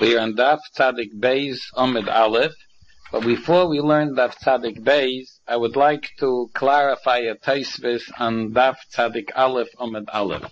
We are on Daf Tzadik Beis Amud Aleph, but before we learn Daf Tzadik Beis, I would like to clarify a Tosfos on Daf Tzadik Aleph Amud Aleph.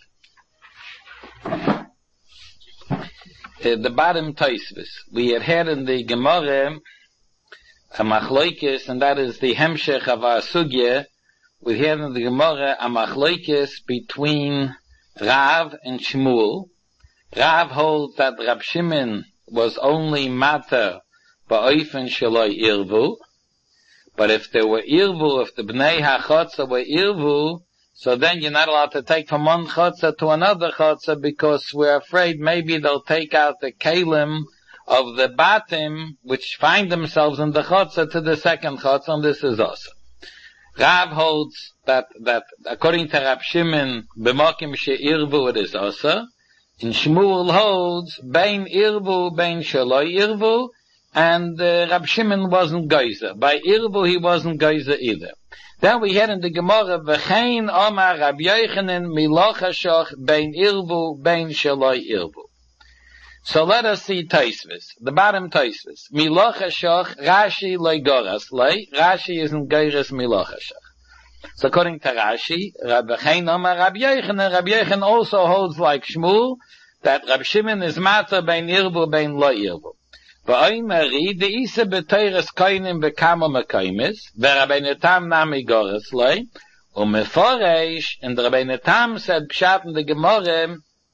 The bottom Tosfos. We had in the Gemara a Machlokes, and that is the Hemshech of our Sugya. We had in the Gemara a Machlokes between Rav and Shmuel. Rav holds that Rab Shimon was only matter ba'ofen sheloi irvu, but if there were irvu, if the bnei hachotza were irvu, so then you're not allowed to take from one chotza to another chotza because we're afraid maybe they'll take out the kalim of the batim which find themselves in the chotza to the second chotza, and this is also. Rav holds that according to Rab Shimon, b'mokim she'irvu it is also. In Shmuel holds, Bein Irvu, Bein Shaloi Irvu, and Rab Shimon wasn't Geyser. By Irvu he wasn't Geyser either. Then we had in the Gemara, V'chein Omar Rab Yochanan Miloch Hashoch, Bein Irvu, Bein Shaloi Irvu. So let us see Tosfos, the bottom Tosfos. Miloch Hashoch, Rashi Loi Goras Loi, Rashi isn't Geiras Miloch Hashoch. So according to Rashi, Rabbi Yochanan also holds like Shmuel, that Rab Shimon is matter bein irvu bein lo irvu. V'oimeri de'isa b'teires koinim b'kama mekaimis, v'Rabbeinu Tam nami goras loi, u'meforesh, and Rabbeinu Tam said pshat in the Gemara,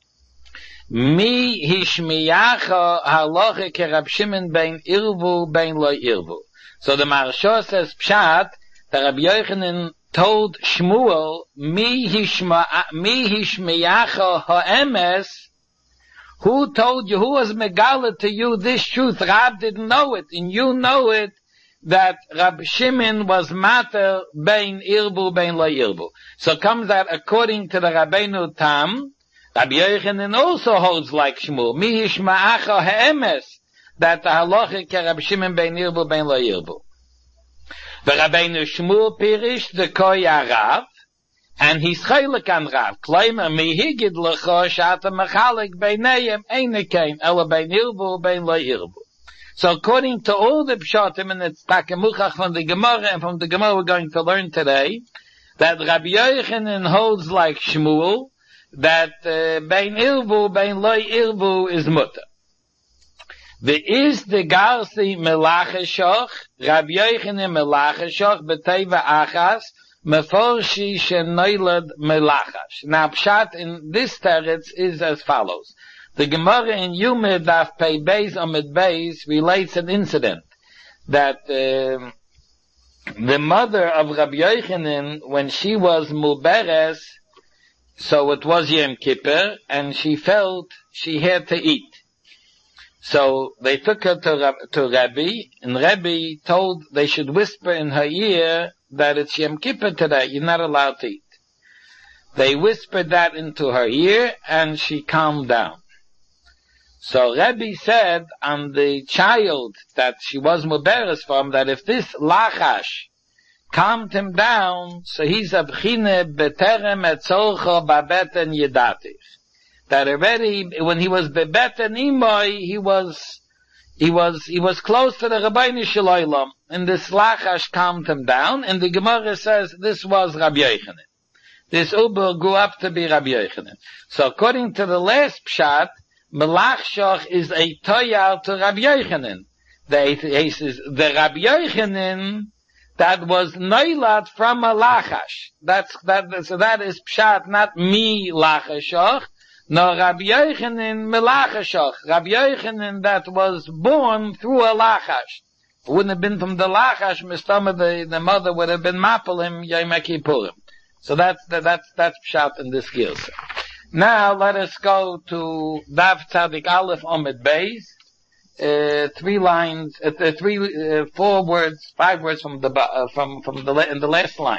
mi hishmiyacha halacha ke Rab Shimon bein irvu bein lo irvu. So the Maharsha says pshat, that Rabbi Yochanan told Shmuel, mi hishmiyacha ha'emes, who told you, who was megala to you this truth? Rab didn't know it, and you know it, that Rab Shimon was mater bein irbu bein lo irbu. So comes that according to the Rabbeinu Tam, Rabbi Yochanan also holds like Shmuel, mi hishmiyacha ha'emes, that the halacha ke Rab Shimon bein irbu bein lo irbu. The Rabbeinu Shmuel Pirish the Koya Rav, and he's chaylik an Rav. Klaimer mihigid lecho shata mechalik beinayim einikein ela bein irvu bein lo irvu. So according to all the pshatim and the takamuchach from the Gemara and from the Gemara we're going to learn today, that Rabbi Yochanan holds like Shmuel, that bein irvu bein lo irvu is mutter. There is the Garsi Melacheshoch, Rabbi Yochanan Melacheshoch, B'teva Achas, Meforshi Shenoilad Melachash. Now, Pshat in this teretz is as follows. The Gemara in Yumid Daf Pei Beis Amud Beis relates an incident that the mother of Rabbi Yochanan, when she was Muberes, so it was Yom Kippur, and she felt she had to eat. So they took her to Rabbi, and Rabbi told they should whisper in her ear that it's Yom Kippur today, you're not allowed to eat. They whispered that into her ear, and she calmed down. So Rabbi said on the child that she was muberes from, that if this lachash calmed him down, so he's a b'chine beterem etzolcho babeten yedatich. That already, when he was bebeten imoy, he was close to the Rabbeinu Shalom, and this lachash calmed him down, and the Gemara says this was Rabbi Yochanan. This Uber grew up to be Rabbi Yochanan. So according to the last pshat, Melachshoch is a toyar to Rabbi Yochanan. The Rabbi Yochanan that was noilat from a lachash. So that is pshat, not me lachashoch. No, Rabbi Yochanan Melachashoch. Rabbi Yochanan that was born through a lachash. It wouldn't have been from the lachash, Mistama, the mother would have been mapelim Yom Kippurim. So that's pshat in this gilsa. Now let us go to Daf Tzadik Aleph Amud Beis. 5 words from in the last line.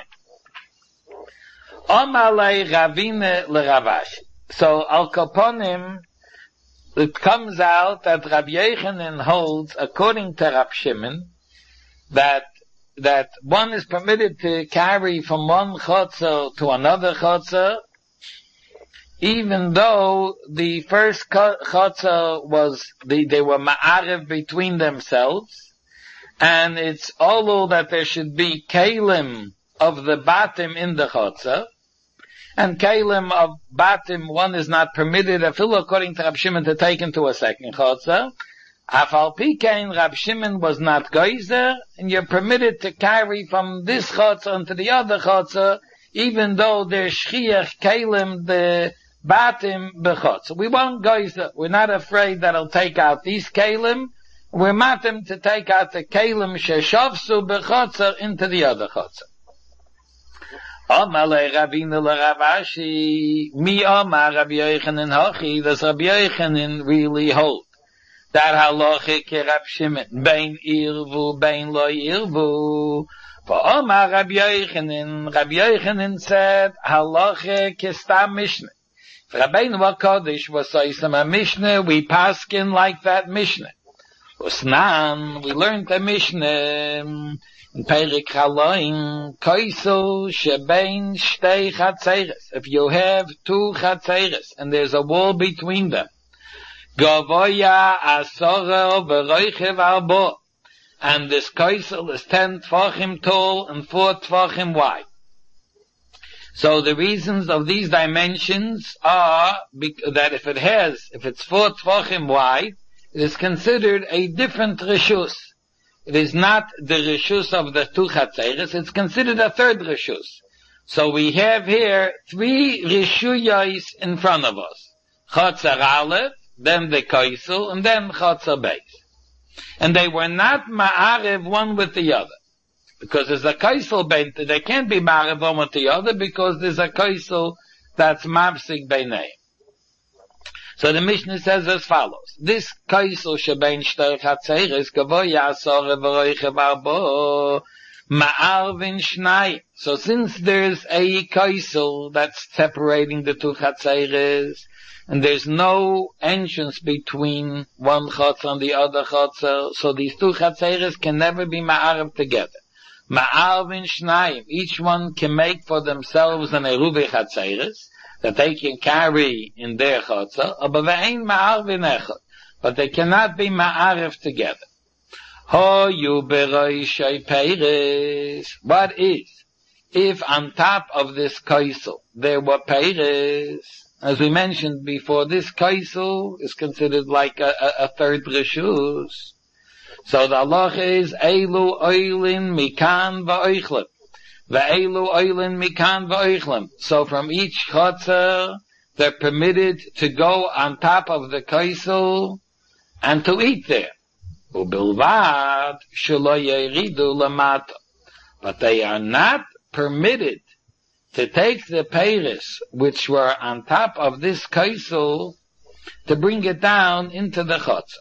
Omalei Ravine LeRavashi. So Al Kaponim, it comes out that Rabbi Yochanan holds, according to Rab Shimon, that one is permitted to carry from one chotzer to another chotzer even though the first chotzer was, they were ma'arev between themselves, and it's all that there should be kalim of the batim in the chotzer, and kalim of batim, one is not permitted, according to Rab Shimon, to take into a second chotzer. Afal pikein, Rab Shimon was not geyser, and you're permitted to carry from this chotzer into the other chotzer, even though there's shchiach kalim, the batim bechotzer. We won't geyser. We're not afraid that it'll take out these kalim. We're matim to take out the kalim sheshavsu bechotzer into the other chotzer. Amalei Rabbeinu l'Ravashi, mi Amar Rabbi Yochanan hachi, does Rabbi Yochanan really hold that halachic Rab Shimon, bein irvu, bein lo irvu? For Amar Rabbi Yochanan said, halachic is stam mishnah. For Rabbeinu HaKadosh was Soisam a mishnah, we paskin like that mishnah. Usnan, we learned the mishnah, in Perik Chaloim, Koisel shebein shtei chatzeres. If you have two chatzeres, and there's a wall between them, Gavoya asora v'roichev arbo, and this Koisel is 10 tvachim tall and 4 tvachim wide. So the reasons of these dimensions are that if it's 4 tvachim wide, it is considered a different reshus. It is not the reshus of the two chatzeres, it's considered a third reshus. So we have here 3 reshuyos in front of us. Chatzer Aleph, then the Koisel, and then Chatzer Beis. And they were not ma'arev one with the other. Because there's a Koisel beit, they can't be ma'arev one with the other because there's a Koisel that's mavsik beinayim. So the Mishnah says as follows. This Koisel shebein shtei chatzeres gavoya asora v'roichev arbo ma'arvin shnayim. So since there's a Koisel that's separating the two chatzeres, and there's no entrance between one chotzer and the other chotzer, so these two chatzeres can never be ma'arv together. Ma'arvin shnayim. Each one can make for themselves an eruvi chatzeres that they can carry in their chotzer, but they cannot be ma'arif together. What is, if on top of this kaisel there were peiris, as we mentioned before, this kaisel is considered like a third reshus. So the halacha is, Eilu oilin mikan va'oichlem. Ve'elu oilin mikan va'oichlem. So from each chotzer, they're permitted to go on top of the kaisel and to eat there. Ubilvad shelo yeridu lamata. But they are not permitted to take the peiris which were on top of this kaisel to bring it down into the chotzer.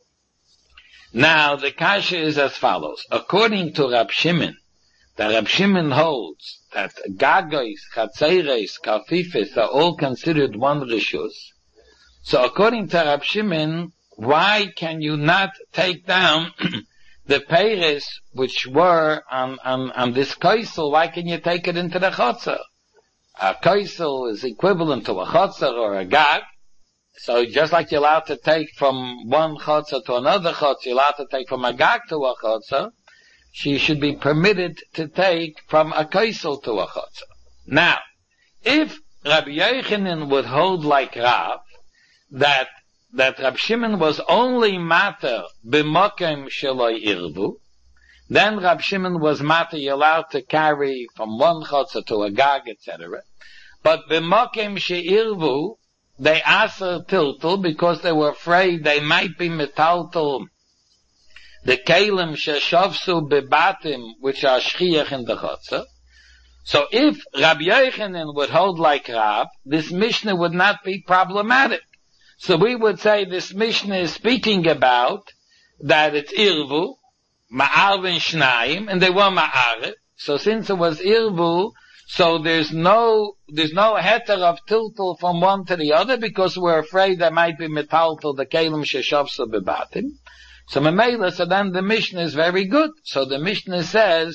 Now the kasha is as follows. According to Rab Shimon, that Rab Shimon holds that gagois, chatzeres, kafifis are all considered one reshus. So according to Rab Shimon, why can you not take down the peiris which were on this kaisel? Why can you take it into the chotzer? A kaisel is equivalent to a chotzer or a gag. So just like you're allowed to take from one chotzer to another chotzer, you're allowed to take from a gag to a chotzer, she should be permitted to take from a kaisel to a chotzer. Now, if Rabbi Yochanan would hold like Rav, that Rab Shimon was only matter b'mokem sheloi irvu, then Rab Shimon was matter, you're allowed to carry from one chotzer to a gag, etc. But b'mokem she'irvu, they asked tiltul because they were afraid they might be metaltal the kelim sheshavsu bebatim, which are shchiach in the chotzer. So if Rabbi Yochanan would hold like Rav, this Mishnah would not be problematic. So we would say this Mishnah is speaking about that it's irvu, ma'arvin shnayim, and they were ma'arv. So since it was irvu, so there's no heter of tiltul from one to the other because we're afraid there might be metaltal the kelim sheshavsu bebatim. So then the Mishnah is very good. So the Mishnah says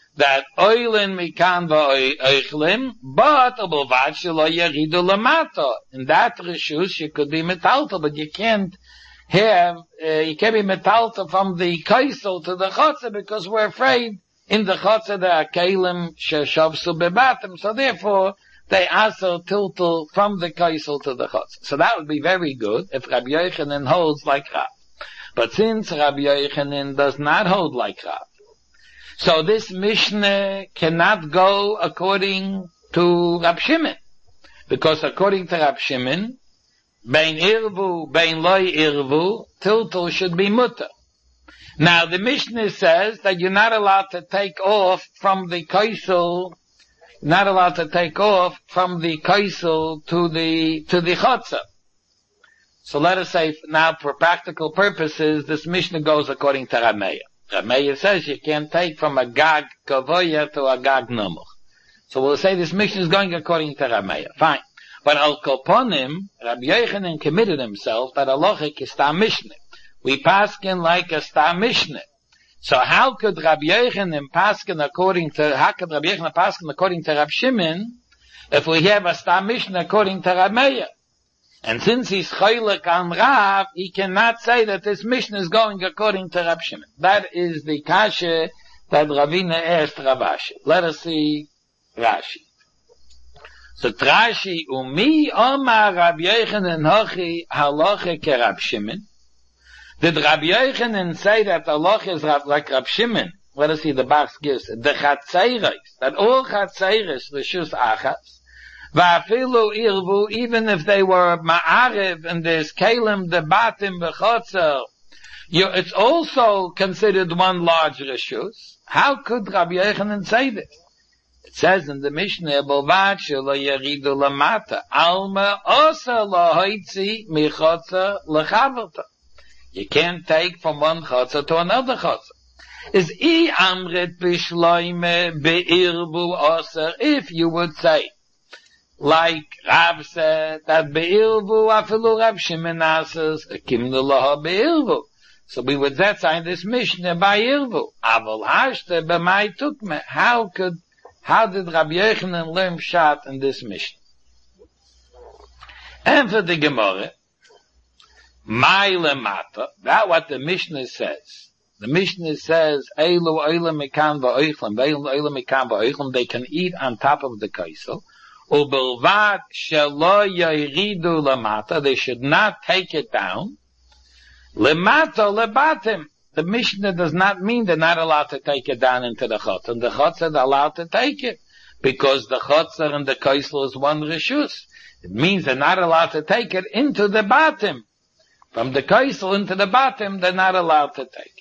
that oilin mikan va'oichlim, but obelvad shelo yeridu lamata. In that reshus, you could be metalta, but you can't have, you can't be metalta from the kaisel to the chotzer, because we're afraid in the chotzer there are kelim sheshavsu bebatim, so therefore, they also tiltle from the kaisel to the chotzer. So that would be very good if Rabbi Yochanan holds like Rav. But since Rabbi Yochanan does not hold like Rav, so this Mishnah cannot go according to Rab Shimon. Because according to Rab Shimon, bein irvu, bein loy irvu, tiltul should be mutter. Now the Mishnah says that you're not allowed to take off from the kaisel, not allowed to take off from the kaisel to the chotzer. So let us say now for practical purposes, this Mishnah goes according to Rab Meir. Rab Meir says you can't take from a gag kavoya to a gag namuch. So we'll say this Mishnah is going according to Rab Meir. Fine. But al koponim, Rabbi Yochanan committed himself that halachic is sta Mishnah. We paskin like a sta Mishnah. So how could Rabbi Yochanan paskin according to Rab Shimon if we have a sta Mishnah according to Rab Meir? And since he's chaylik on Rav, he cannot say that this Mishnah is going according to Rab Shimon. That is the kasha that Ravina asked Rav Ashi. Let us see Rashi. So Rashi, Umi Omar Rabbi Yochanan Hochi Halacha ke Rab Shimon. Did Rabbi Yochanan say that halacha is like Rab Shimon? Let us see the box gives it. The chatzeiros, that all chatzeiros reshus achas. Va'afilu irvu, even if they were ma'ariv and there's kelim debatim b'chotzer, it's also considered one large reshus. How could Rabbi Yochanan say this? It says in the Mishnah, "Bolvad shelo yeridu lamata, alma osa lahoitzi michotzer lechaverta." You can't take from one chotzer to another chotzer. Is I amrit b'shloime be'irvu osa, if you would say, like Rav said, that be'irvu afilu Rab Shimon asas, kimnu laha be'irvu. So we would that sign this Mishnah by irvu. Aval hashte b'mai tukme. How did Rabbi Yochanan learn pshat in this Mishnah? And for the Gemara, mai lemata, that what the Mishnah says. The Mishnah says, Eilu oila mekan va'oichlem, Eilu oila mekan va'oichlem, they can eat on top of the kaisel. Ubelvad shelo yiridu lemata, they should not take it down. Lemata lebatim. The Mishnah does not mean they're not allowed to take it down into the chotzer. And the chotzer are allowed to take it. Because the chotzer and the kaisel is one reshus. It means they're not allowed to take it into the batim. From the kaisel into the batim, they're not allowed to take it.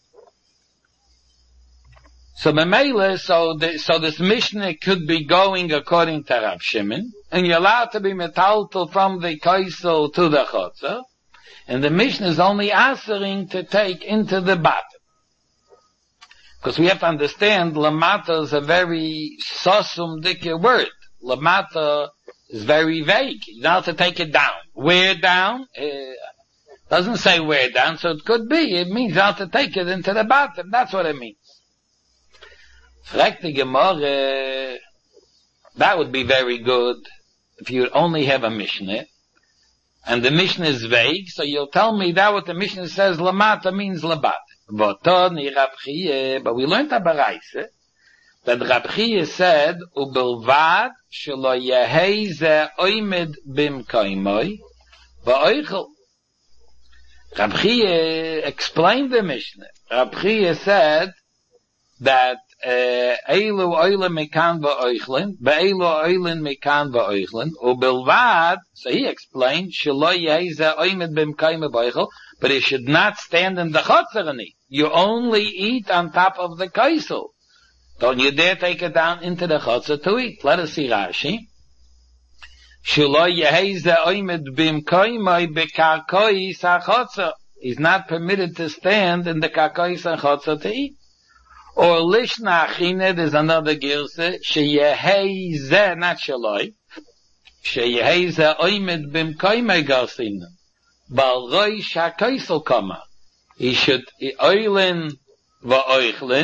So Memele, so this Mishnah could be going according to Rav Shimon, and you're allowed to be metaltal from the kaisel to the chotzer, and the Mishnah is only answering to take into the bottom. Because we have to understand, lamata is a very sosum dike word. Lamata is very vague. You don't have to take it down. Where down? Doesn't say where down, so it could be. It means you have to take it into the bottom. That's what it means. Fragt die Gemara, that would be very good if you only have a Mishnah, and the Mishnah is vague, so you'll tell me that what the Mishnah says, Lamata means Labat. But we learned a Baraisa, that Rab Chiya said, Ubelvad shelo yehei ze oimed bimkoimoi va'oichel. Rab Chiya explained the Mishnah. Rab Chiya said that Eilu oilen mekan va'oichlin, be'eilu oilen mekan va'oichlin, ubelvad, so he explained, shelo yehei ze oimed bimkoimoi va'oichel, but it should not stand in the chotzer and eat. You only eat on top of the kaisel. Don't you dare take it down into the chotzer to eat. Let us see Rashi. Shelo yehei ze oimed bimkoimoi bekarkois hachotzer. He's not permitted to stand in the karkois hachotzer to eat. Or lishna achine, there's another girse, sheyehei ze, not shaloi, sheyehei ze oimed bimkoimoi garsin. Bal roi shakaisel kama. He should oilin va'oichlin,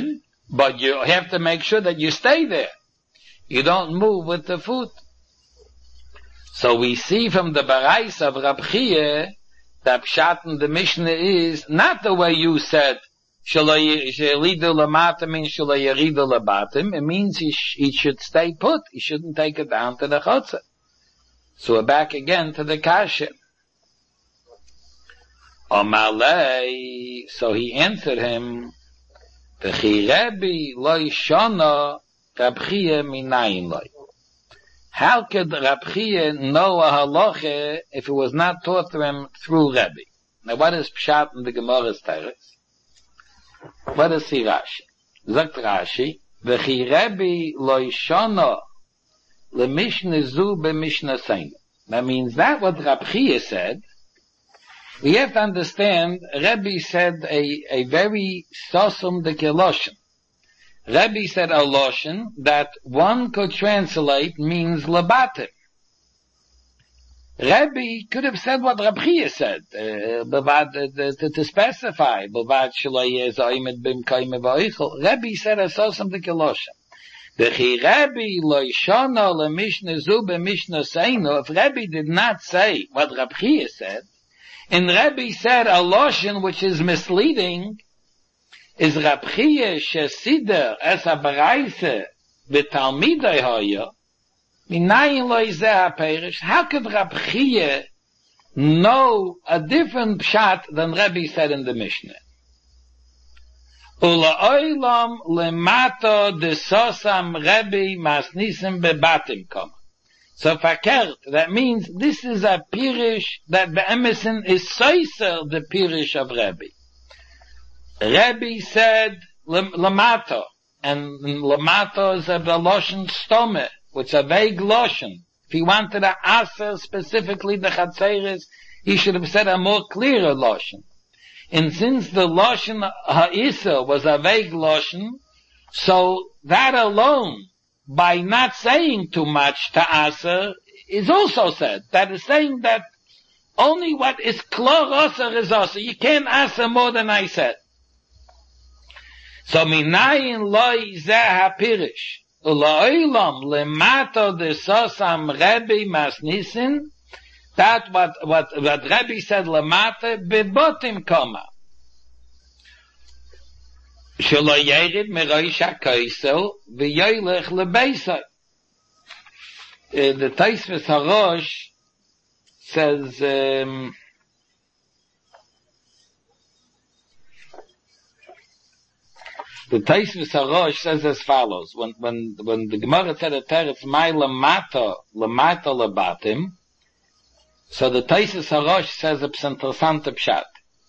But you have to make sure that you stay there. You don't move with the foot. So we see from the Barais of Rab Chiya, that Pshat in the Mishnah is not the way you said, Shelo Lamatim means Shelo Yeridu Labatim. It means he should stay put. He shouldn't take it down to the Chotzer. So we're back again to the Kasha. Omalei, so he answered him, V'chi Rebbe lo yishana Rab Chiya minayin lo. How could Rab Chiya know a halacha if it was not taught to him through Rebbe? Now what is Pshat in the Gemara's teretz? What is Rashi? Sagt Rashi, V'chi Rebbe lo yishana leMishnah zu beMishnah seinu. That means that what Rab Chiya said, we have to understand, Rebbe said a very sosum de keloshen. Rebbe said a loshen that one could translate means labatim. Rebbe could have said what Rab Chiya said, to specify, Rebbe said a sosum de keloshen. If Rebbe did not say what Rab Chiya said, and Rebbe said a loshen which is misleading, is Rab Chiya shesider es a bereise v'talmidei hoya, minayin lo izeh ha-perish. How could Rab Chiya know a different pshat than Rebbe said in the Mishnah? Ula'olam lemato desosam Rebbe masnisim bebatim koma. So fakert, that means this is a pirish that be'emesin is soiser the pirish of Rebbe. Rebbe said lamato, and lamato is a loshen stome, which is a vague loshen. If he wanted to answer specifically the chatzeres, he should have said a more clearer loshen. And since the loshen ha'isa was a vague loshen, so that alone, by not saying too much to Aser, is also said. That is saying that only what is klor Aser is Aser. You can't Aser more than I said. So minayin loy zeh hapirish. U'la'olam lemato desosam Rebbe masnisin. That what Rebbe said lemata bebotim koma. Shelo yerid meroish ha'koisel v'yoylech lebeisai. The Tosfos HaRosh says, the Tosfos HaRosh says as follows: when the Gemara said a teretz mai lemata lebatim, so the Tosfos HaRosh says a interessante pshat.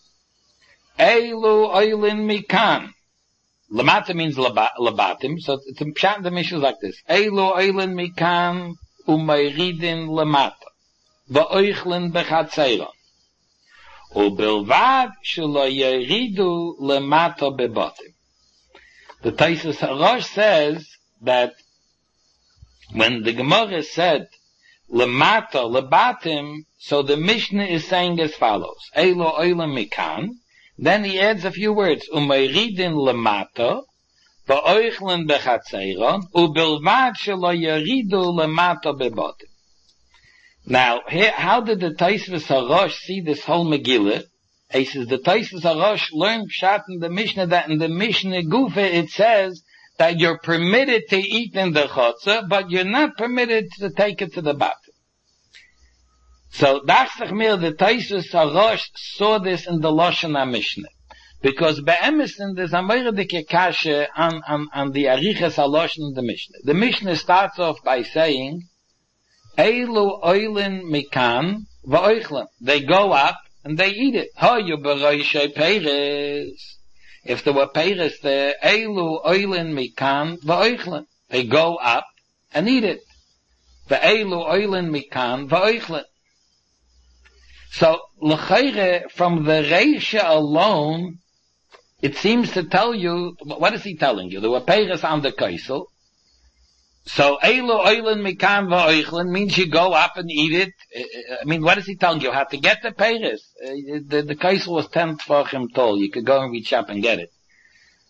Eilu oilin mikan. Lamata means labatim, so it's a pshat in the Mishnah like this. Eilu oilin mikan umayridin lamata va'oichlin bechatzeiron ubilvad shelo yeridu lamata bebatim. The Tosfos HaRosh says that when the Gemara said lamata labatim, so the Mishnah is saying as follows: Eilu oilin mikan. Then he adds a few words. Umayridin lemata, va'oichlin bechatzeiron, ubilvad shelo yeridu lemata bebatim. Now, how did the Tosfos HaRosh see this whole Megillah? He says the Tosfos HaRosh learned pshat in the Mishnah that in the Mishnah Gufa it says that you're permitted to eat in the chotzer, but you're not permitted to take it to the batim. So, the Tosfos HaRosh saw this in the Lashon HaMishnah. Because be'emesin, there's a moiradike kasha on the Arichas HaLashon in the Mishnah. The Mishnah starts off by saying, Eilu oilin mikan va'oichlin. They go up and they eat it. Hoyu b'roishei peiris. If there were peiris there, Eilu oilin mikan va'oichlin. They go up and eat it. Ve'eilu oilin mikan va'oichlin. So, l'chayre, from the reisha alone, it seems to tell you, what is he telling you? There were peiros on the kaisel. So, eilu oilin mikan va'oichlin means you go up and eat it. I mean, what is he telling you? How to get the peiros? The kaisel was 10 tefachim tall. You could go and reach up and get it.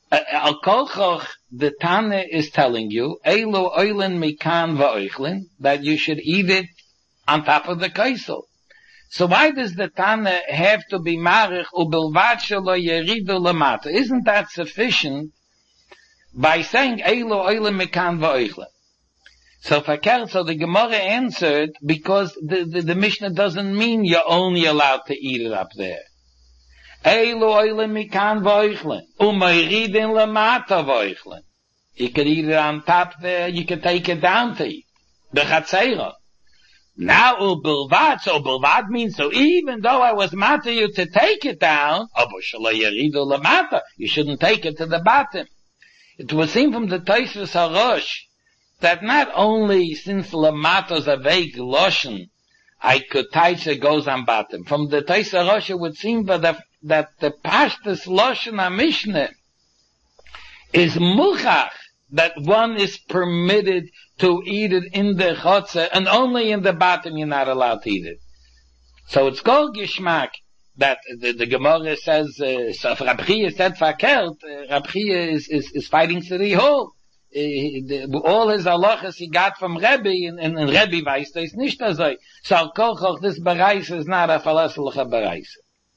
Al kolchoch, the Tana is telling you, Eilu oilen mikan va'oichlin, that you should eat it on top of the kaisel. So why does the Tana have to be marich ubilvat shelo yeridu lamata? Isn't that sufficient by saying Eilu oilen mikan va'oichlin? So the Gemara answered, because the Mishnah doesn't mean you're only allowed to eat it up there. Eilu oilen mikan va'oichlin, umayridin lamata va'oichlin. You can eat it on top there, you can take it down to eat. The chatzera. Now ubilvat, so ubilvat means, so even though I was matter you to take it down, you shouldn't take it to the bottom. It would seem from the Tosfos HaRosh that not only since lamata is a vague lotion, I could taisha goes on bottom. From the Tosfos HaRosh it would seem that the pashtus lotion HaMishnah is muchach, that one is permitted to eat it in the chotzer, and only in the bottom you're not allowed to eat it. So it's called Gishmak, that the Gemara says, so if Rab Chia said fakert, Rab Chia is fighting Siri Hol. All his halachas he got from Rebbe, and Rebbe weiß das nicht so. So al kolchoch, this bereis is not a falasalacha bereis.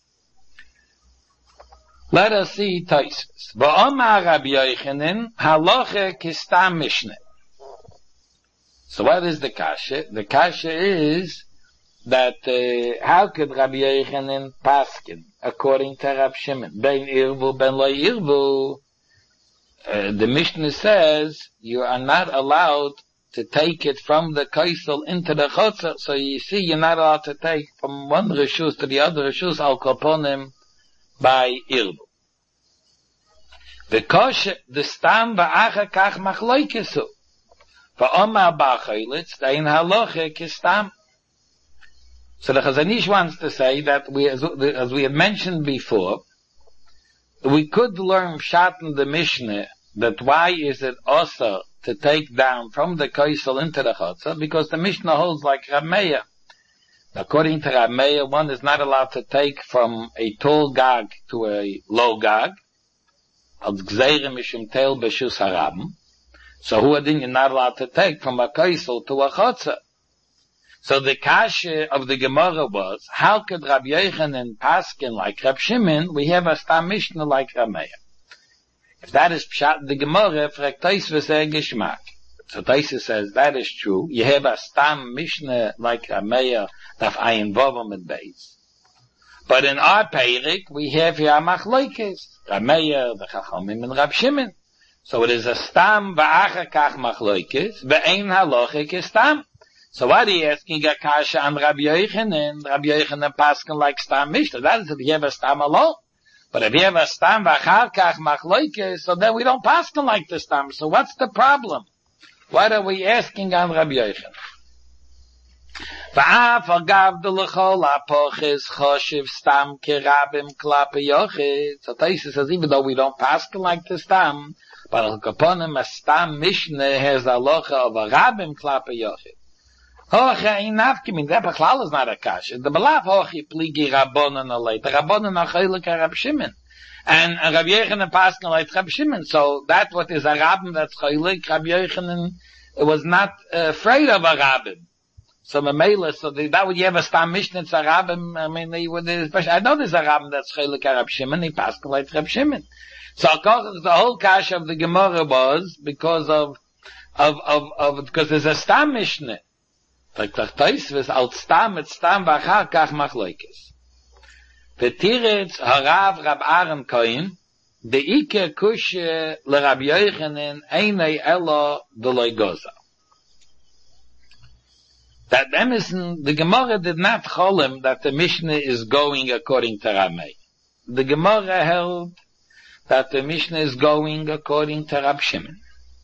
Let us see Tosfos. V'omar Rabbi Yochanan halacha kistam mishneh. So what is the kasha? The kasha is that how could Rabbi Yochanan paskin according to Rab Shimon ben irvu ben lo irvu? The Mishnah says you are not allowed to take it from the kaisel into the chotzer. So you see, you're not allowed to take from one reshus to the other reshus al koponim by irbu. The kosh, the stam va'acha kach machloikesu. Va'omar ba'chaylit, stein haloche kistam. So the Chazon Ish wants to say that as we had mentioned before, we could learn pshat in the Mishnah that why is it also to take down from the kaisel into the chotzer, because the Mishnah holds like Rab Meir. According to Rab Meir, one is not allowed to take from a tall gag to a low gag. Als gzeire mishum teil b'shus harabim. So who adin you're not allowed to take from a kaisel to a chotzer. So the kasha of the Gemara was, how could Rabbi Yochanan paskin like Rab Shimon, we have a stam mishnah like Rab Meir. If that is pshat the Gemara, fragt Tosfos geschmack. So Tosfos says that is true. You have a stam mishnah like Rab Meir, daf ayin vavam mit beis. But in our Peirik, we have here machloikes, Rab Meir, the Chachamim, and Rab Shimon. So it is a stam va'acha kach machloikes, ve'ein halochik is stam. So what are you asking a kasha on Rabbi Yochanan? Rabbi Yochanan paskin like stam mishnah. That is if you have a stam alone. But if you have a stam v'achar kach machloikes, so then we don't paskin like the stam. So what's the problem? What are we asking on Rabbi Yochanan? Va'af agav de l'chol ha'poches choshev stam kerabim klape yochid. So Tosfos says even though we don't paskin like the stam, but al kaponim a stam mishnah has the halacha of a rabim klape yochid. Hoche in nafkimin, that bechlal is not a kasha. The belaf hoche pligi rabbonen aleit. The rabbonen are chaylik Rab Shimon. And Rabbi Yochanan paskin aleit Rab Shimon. So that what is a rabbin that's chaylik, Rabbi Yochanan was not afraid of a rabbin. So Mamela, so that would you have a stam mishnah, it's a rabbin, I mean, I know there's a rabbin that's chaylik Rab Shimon, he paskin aleit Rab Shimon. So the whole kasha of the Gemara was because because there's a stam mishnah. Like the Tosfos als stam mit stam v'achar kach machloikes. V'tiretz harav Rab Aaron Cohen, the Iker kushe l'Rab Yochanan einei elo d'loi goza. That Emerson, the Gemara did not cholem that the Mishnah is going according to Rab Meir. The Gemara held that the Mishnah is going according to Rab Shimon.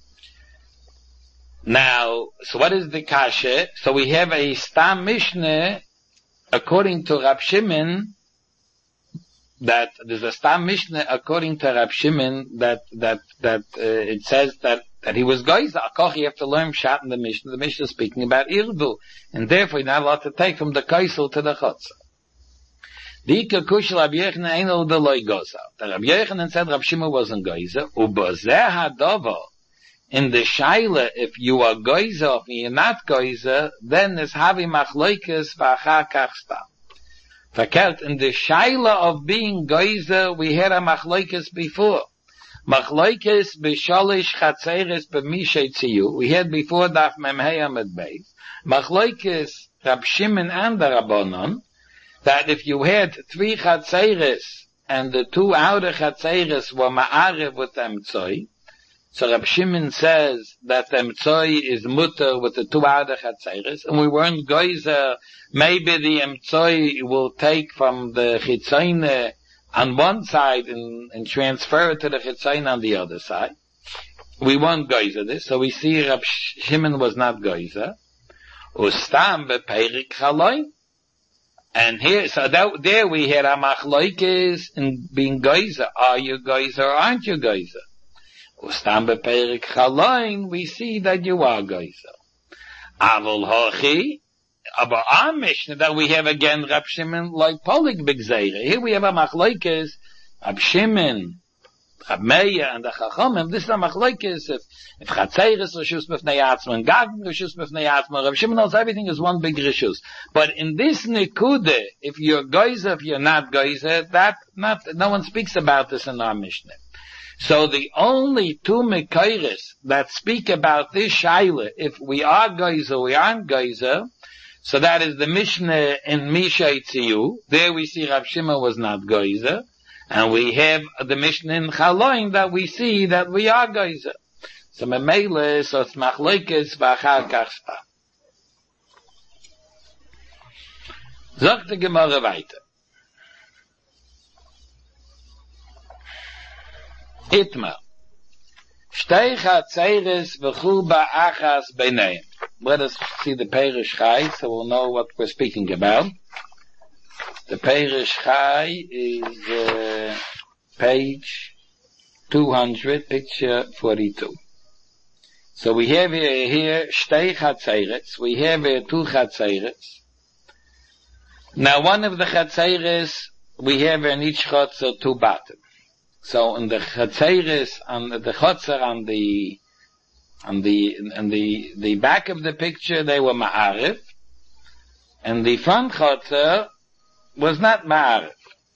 Now, so what is the kasha? So we have a stam mishnah according to Rab Shimon, that there's a stam mishnah according to Rab Shimon that it says that he was geizer. You have to learn pshat in the Mishnah. The Mishnah is speaking about irdu, and therefore you're not allowed to take from the kaisel to the chotzer. Dika kushel Rabbi Yochanan ain't the loy goza. The Rabbi Yochanan said Rabbi Shimon wasn't goza. Ubazeh hadava. In the shaila, if you are goza, if you're not goza, then it's havi machloikes v'achar kach stam. Verkehrt, in the shaila of being goza, we had a machloikes before. Machloikes b'shalish chatzeres b'mishay tziyu. We had before daf memhei amid beis. Machloikes Rab Shimon and the Rabbanon, that if you had 3 chatzeres and the 2 outer chatzeres were ma'arev with the emtzoi, so Rab Shimon says that the emtzoi is mutter with the 2 outer chatzeres, and we weren't goizer, maybe the emtzoi will take from the chitzaine on one side and transfer it to the chitzaine on the other side. We weren't goizer this, so we see Rab Shimon was not goizer. Ustam be'peirik chaloin. And here, so there we had a machloikes in being geyser. Are you geyser or aren't you geyser? Ustam be'peirik chaloin, we see that you are geyser. Avol hochi, aber our Mishnah that we have again Rab Shimon like Polik b'gzeira. Here we have a machloikes, Rab Shimon, Rab Meir, and the Chachamim. This is a machloikes. If Chatzeres Rishus B'fnei Atzma, and Gag Rishus B'fnei Atzma, Rab Shimon knows everything is one big Rishus. But in this Nekude, if you're Geyser, if you're not Geyser, no one speaks about this in our Mishnah. So the only 2 Mekayres that speak about this Shaila, if we are Geyser, we aren't Geyser, so that is the Mishnah in Mishay Tziyu. There we see Rab Shimon was not Geyser. And we have the Mishnah in Chaloin that we see that we are geyser. So memele, so it's machloikes v'achar kach stam. Sagt die Gemara weiter. Itmar. Shtei chatzeres v'chul ba'achas b'neim. Let us see the Perish Chai, so we'll know what we're speaking about. The Perish Chai is page 200, picture 42. So we have here Shtei Chatzeres. We have here 2 Chatzeres. Now one of the Chatzeres, we have in each Chotzer 2 batim. So in the Chatzeres, on the Chotzer on the back of the picture, they were Ma'arif. And the front Chotzer was not ma'arif.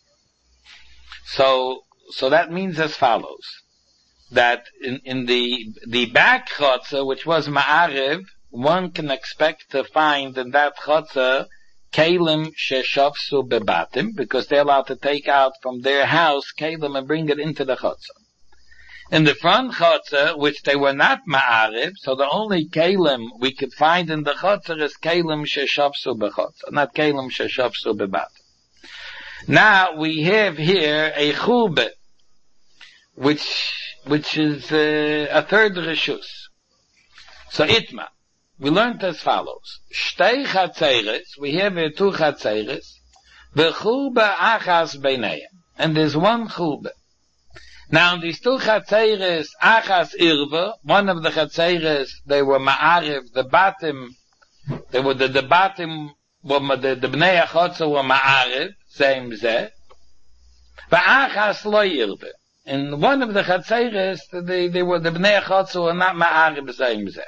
So that means as follows, that in the back chotzer, which was ma'arif, one can expect to find in that chotzer kelim sheshafsu bebatim, because they're allowed to take out from their house kelim and bring it into the chotzer. In the front chotzer, which they were not ma'arif, so the only kelim we could find in the chotzer is kelim sheshafsu bechotzer, not kelim sheshafsu bebatim. Now we have here a chulbe, which is a third reshus. So itma, we learned as follows: Shtei chatzeres, we have here 2 chatzeres, v'chulbe achas beineim, and there's one chulbe. Now in these 2 chatzeres, achas irva, one of the chatzeres, they were ma'ariv, the batim, they were the batim, the bnei achotzer were ma'ariv, same zeh. V'achas lo yirve. In one of the chatzeres, they were the bnei achotzer were not ma'ariv, same zeh.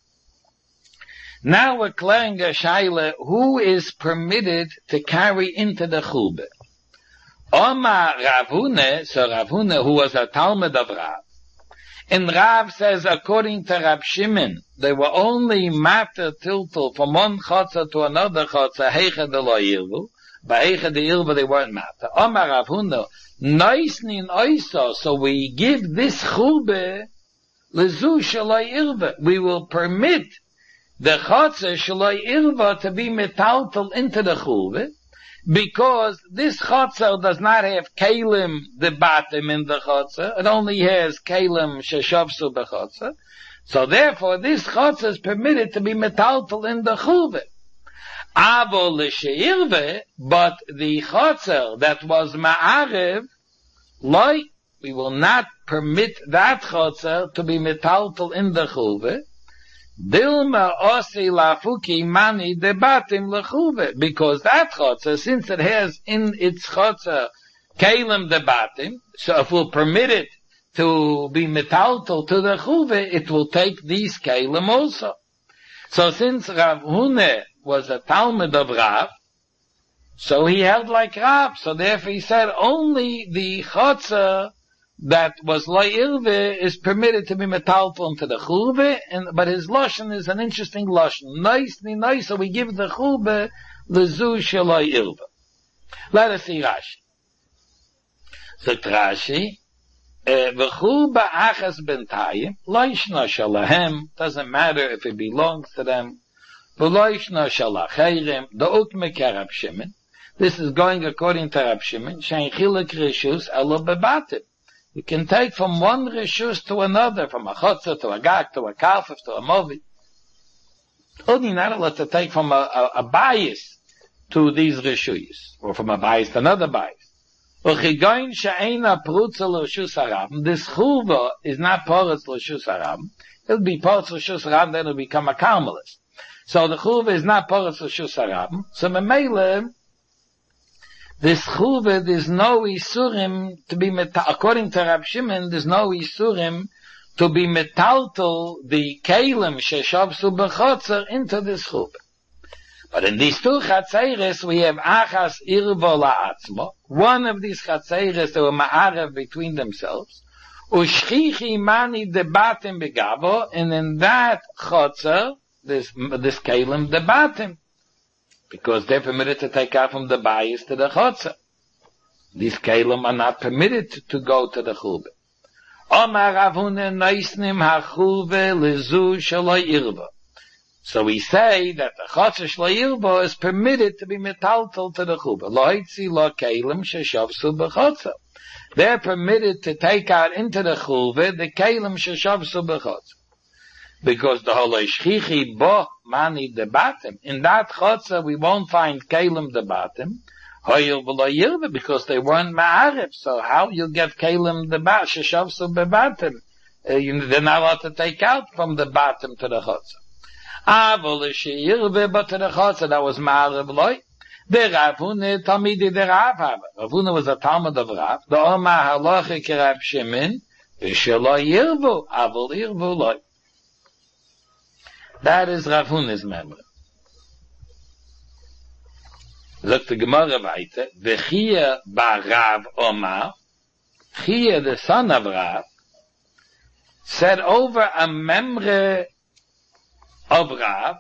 Now we're clearing a shaila, who is permitted to carry into the chulbe? Omar Rav Huna, so Rav Huna, who was a Talmud of Rav, and Rav says, according to Rab Shimon, they were only matter tiltul from one chotzer to another chotzer, heicha de lo yirvu, ba'eicha de yirvu they weren't matter. Omar Rav Huna, noisnin oiso, so we give this chulbe, lezu shaloi irva. We will permit the chotzer shaloi irva to be metaltal into the chulbe, because this chotzer does not have kelim the batim in the chotzer, it only has kelim sheshavsu bechotzer. So therefore this chotzer is permitted to be metaltal in the chulve. Avo l'sheirve, but the chotzer that was ma'arev, loy, we will not permit that chotzer to be metaltal in the chulve, Dilma osi lafuki mani debatim lechuve, because that chotzer, since it has in its chotzer kalim debatim, so if we'll permit it to be metaltal to the chuve, it will take these kalim also. So since Rav Hune was a Talmud of Rav, so he held like Rav, so therefore he said only the chotzer that was loy irve is permitted to be metaltal into the chuve, but his lashon is an interesting lashon. Nice, so we give the chuve the zu shaloy irve. Let us see Rashi. So Rashi, v'chu ba'achas bentayim, loishna shalahem, doesn't matter if it belongs to them, v'loishna shalachayim, da'uk mekarab Shimon. This is going according to Rab Shimon, shein chilek rishus elo bebatim. You can take from one rishus to another, from a chotzer to a gag, to a kalfif, to a movi. Only not allowed to take from a bias to these rishus, or from a bias to another bias. Uchigoin she'ena prutza l'rishus harabim. This chuva is not poretz l'rishus harabim. It'll be poretz l'rishus harabim, then it'll become a karmelist. So the chuva is not poretz l'rishus harabim. So memele, this chuva, there's no isurim to be according to Rab Shimon, there's no isurim to be metaltal the kalim sheshavsu b'chotzer into this chuva. But in these two chatzeires, we have achas irvo la'atzmo. One of these chatzeires, they were ma'arev between themselves. Ushchichi mani debatim begavo, and in that chotzer, this kalim debatim. Because they're permitted to take out from the bias to the chotzer. These kalim are not permitted to go to the chuve. Omar Rav Huna noisnim hachuve lezu shaloy irvo. So we say that the chotzer shloy irvo is permitted to be metaltal to the chuve. Lo hitzi lo kalim sheshavsu b'chotzer. They're permitted to take out into the chuve the kalim sheshavsu b'chotzer. Because the holoi shchichi bo mani debatim. In that chotzer we won't find kalim debatim. Hoyil v'lo yirve, because they weren't ma'arif. So how you get kalim debat sheshavsu bebatim? They're not allowed to take out from the batim to the chotzer. Avol sheyirve, but to the chotzer that was ma'arif loy. The Rav Huna tamidi the Rav have. Rav Huna was a Talmud of Rav. The Omar halacha Rav Shimon v'shelo yirvu avol yirvu loy. That is Rav Huna's memory. Sagt the Gemara weiter, V'chia ba Rav Omar, Chia, the son of Rav, said over a memory of Rav,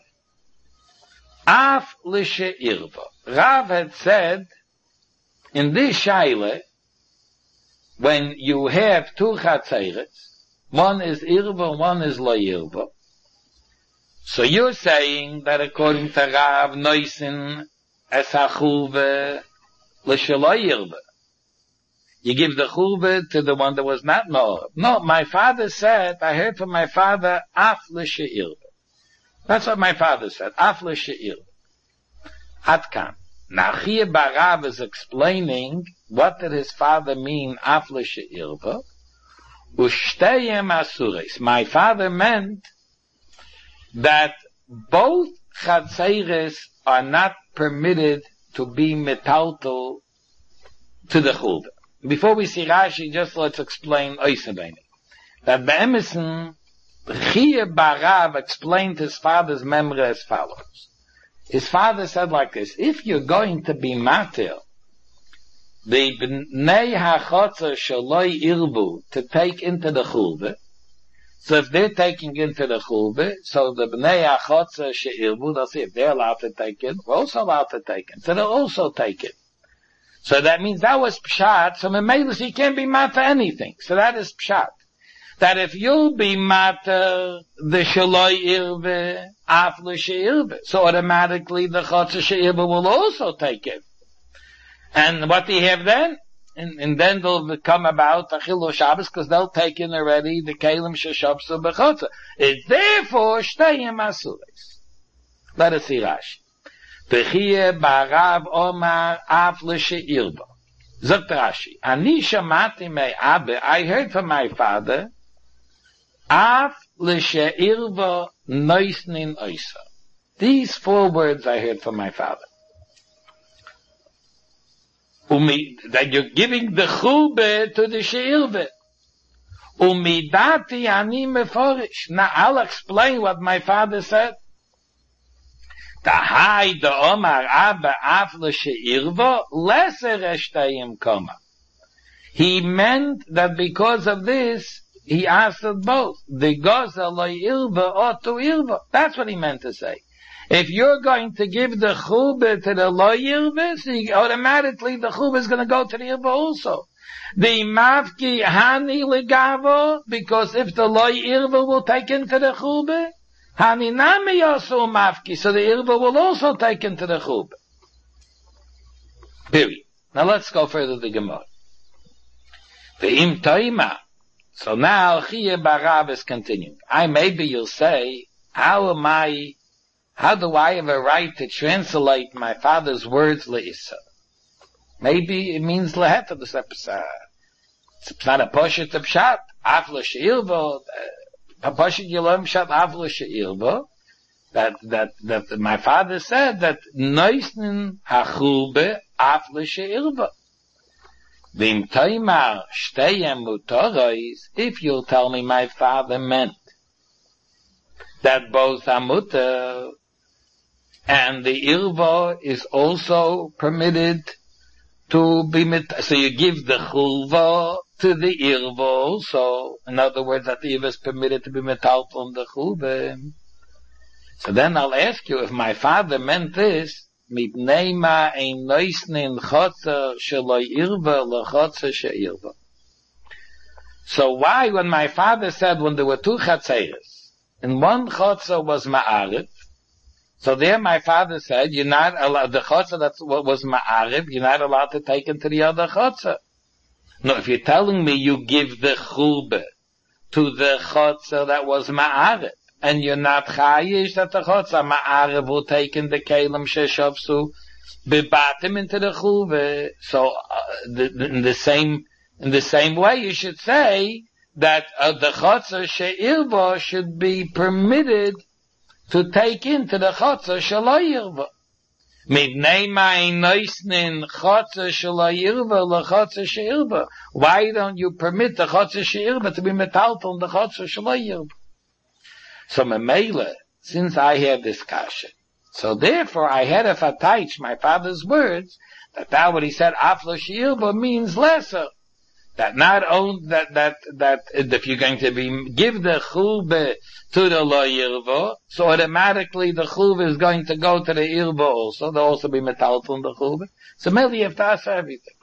Af l'she irva. Rav had said, in this shaila, when you have two chatzeres, one is irva, one is lo irva, so you're saying that according to Rav Noisin es ha-chuve l'shelo yirve. You give the chuve to the one that was not ma'oreb. No, my father said, I heard from my father, af l'she irve. That's what my father said, af l'she irve. Atkan. Now here Barav is explaining what did his father mean, af l'she irve. Ushteyem asuris. My father meant that both chatzeires are not permitted to be metaltal to the chuve. Before we see Rashi, just let's explain Oisabeni. That Be'emison, Chia Barav explained his father's memory as follows. His father said like this, if you're going to be matir, the b'nei hachotzer shaloi irbu, to take into the chuve, so if they're taking into the chuve, so the b'nei hachotzer she'irbu, they'll say if they're allowed to take it, we're also allowed to take it. So they'll also take it. So that means that was pshat, so Memelis he can't be mad for anything. So that is pshat. That if you'll be mad the shaloi irve, afle she'irve, so automatically the chotzer she'irve will also take it. And what do you have then? And then they'll come about Achilul Shabbos, because they'll take in already the Kalim Sheshavsu B'chotzer. It's therefore Shteyim Asuris. Let us see Rashi. V'chiyeh ba'Rav Omar af l'she'irba. Zot Rashi. Ani shamati mei Abba, I heard from my father, Af l'she'irva noisnin oisa. These 4 words I heard from my father. That you're giving the chube to the she'irva. Umidati ani meforish. Now I'll explain what my father said. Tahai the Omar Abba af l'she'irva leser eshtayim koma. He meant that because of this, he answered both. The goza lo irva or to irva. That's what he meant to say. If you're going to give the chube to the lo irva, so automatically the chube is going to go to the irva also. The mafki hani legavo, because if the lo irva will take into the chube, hani nami yasu mafki, so the irva will also take into the chube. Period. Now let's go further to the Gemara. Ve'im toima. So now Chiyah Barav is continuing. Maybe you'll say, how do I have a right to translate my father's words le'isa? Maybe it means leheta. It's not a poshet of pshat. Af l'she'irva. A poshet yolom pshat af l'she'irva. That my father said that noisnin hachube af l'she'irva. If you'll tell me my father meant that both Amuta and the Irva is also permitted to be so you give the Chulva to the Irva also. In other words, that the Irva is permitted to be metal from the Chulva. So then I'll ask you, if my father meant this, mit neima ein neusnin chotzer shelo irva lechotzer she'irva. So why, when my father said when there were 2 chatzeres, and one chotzer was ma'arif, so there my father said, you're not allowed, the chotzer that was ma'arif, you're not allowed to take into the other chotzer. No, if you're telling me you give the chulbe to the chotzer that was ma'arif, and you're not chayish that the chotzer ma'arev will take in the kelim sheshavsu bebatim into the chuve. So in the same way, you should say that the chotzer she'irva should be permitted to take into the chotzer shelo yirva. Midnei ma'in noisnin chotzer shelo yirva lechotzer she'irva. Why don't you permit the chotzer she'irva to be metaltal on the chotzer shelo yirva? So Memele, since I have this kasha, so therefore I had a fatayich, my father's words, that what he said, aflo she'irba, means lesser. That not only, that if you're going to give the chulbe to the lo yirva, so automatically the chulbe is going to go to the irva also, there'll also be metal from the chulbe. So Memele, you have to ask for everything.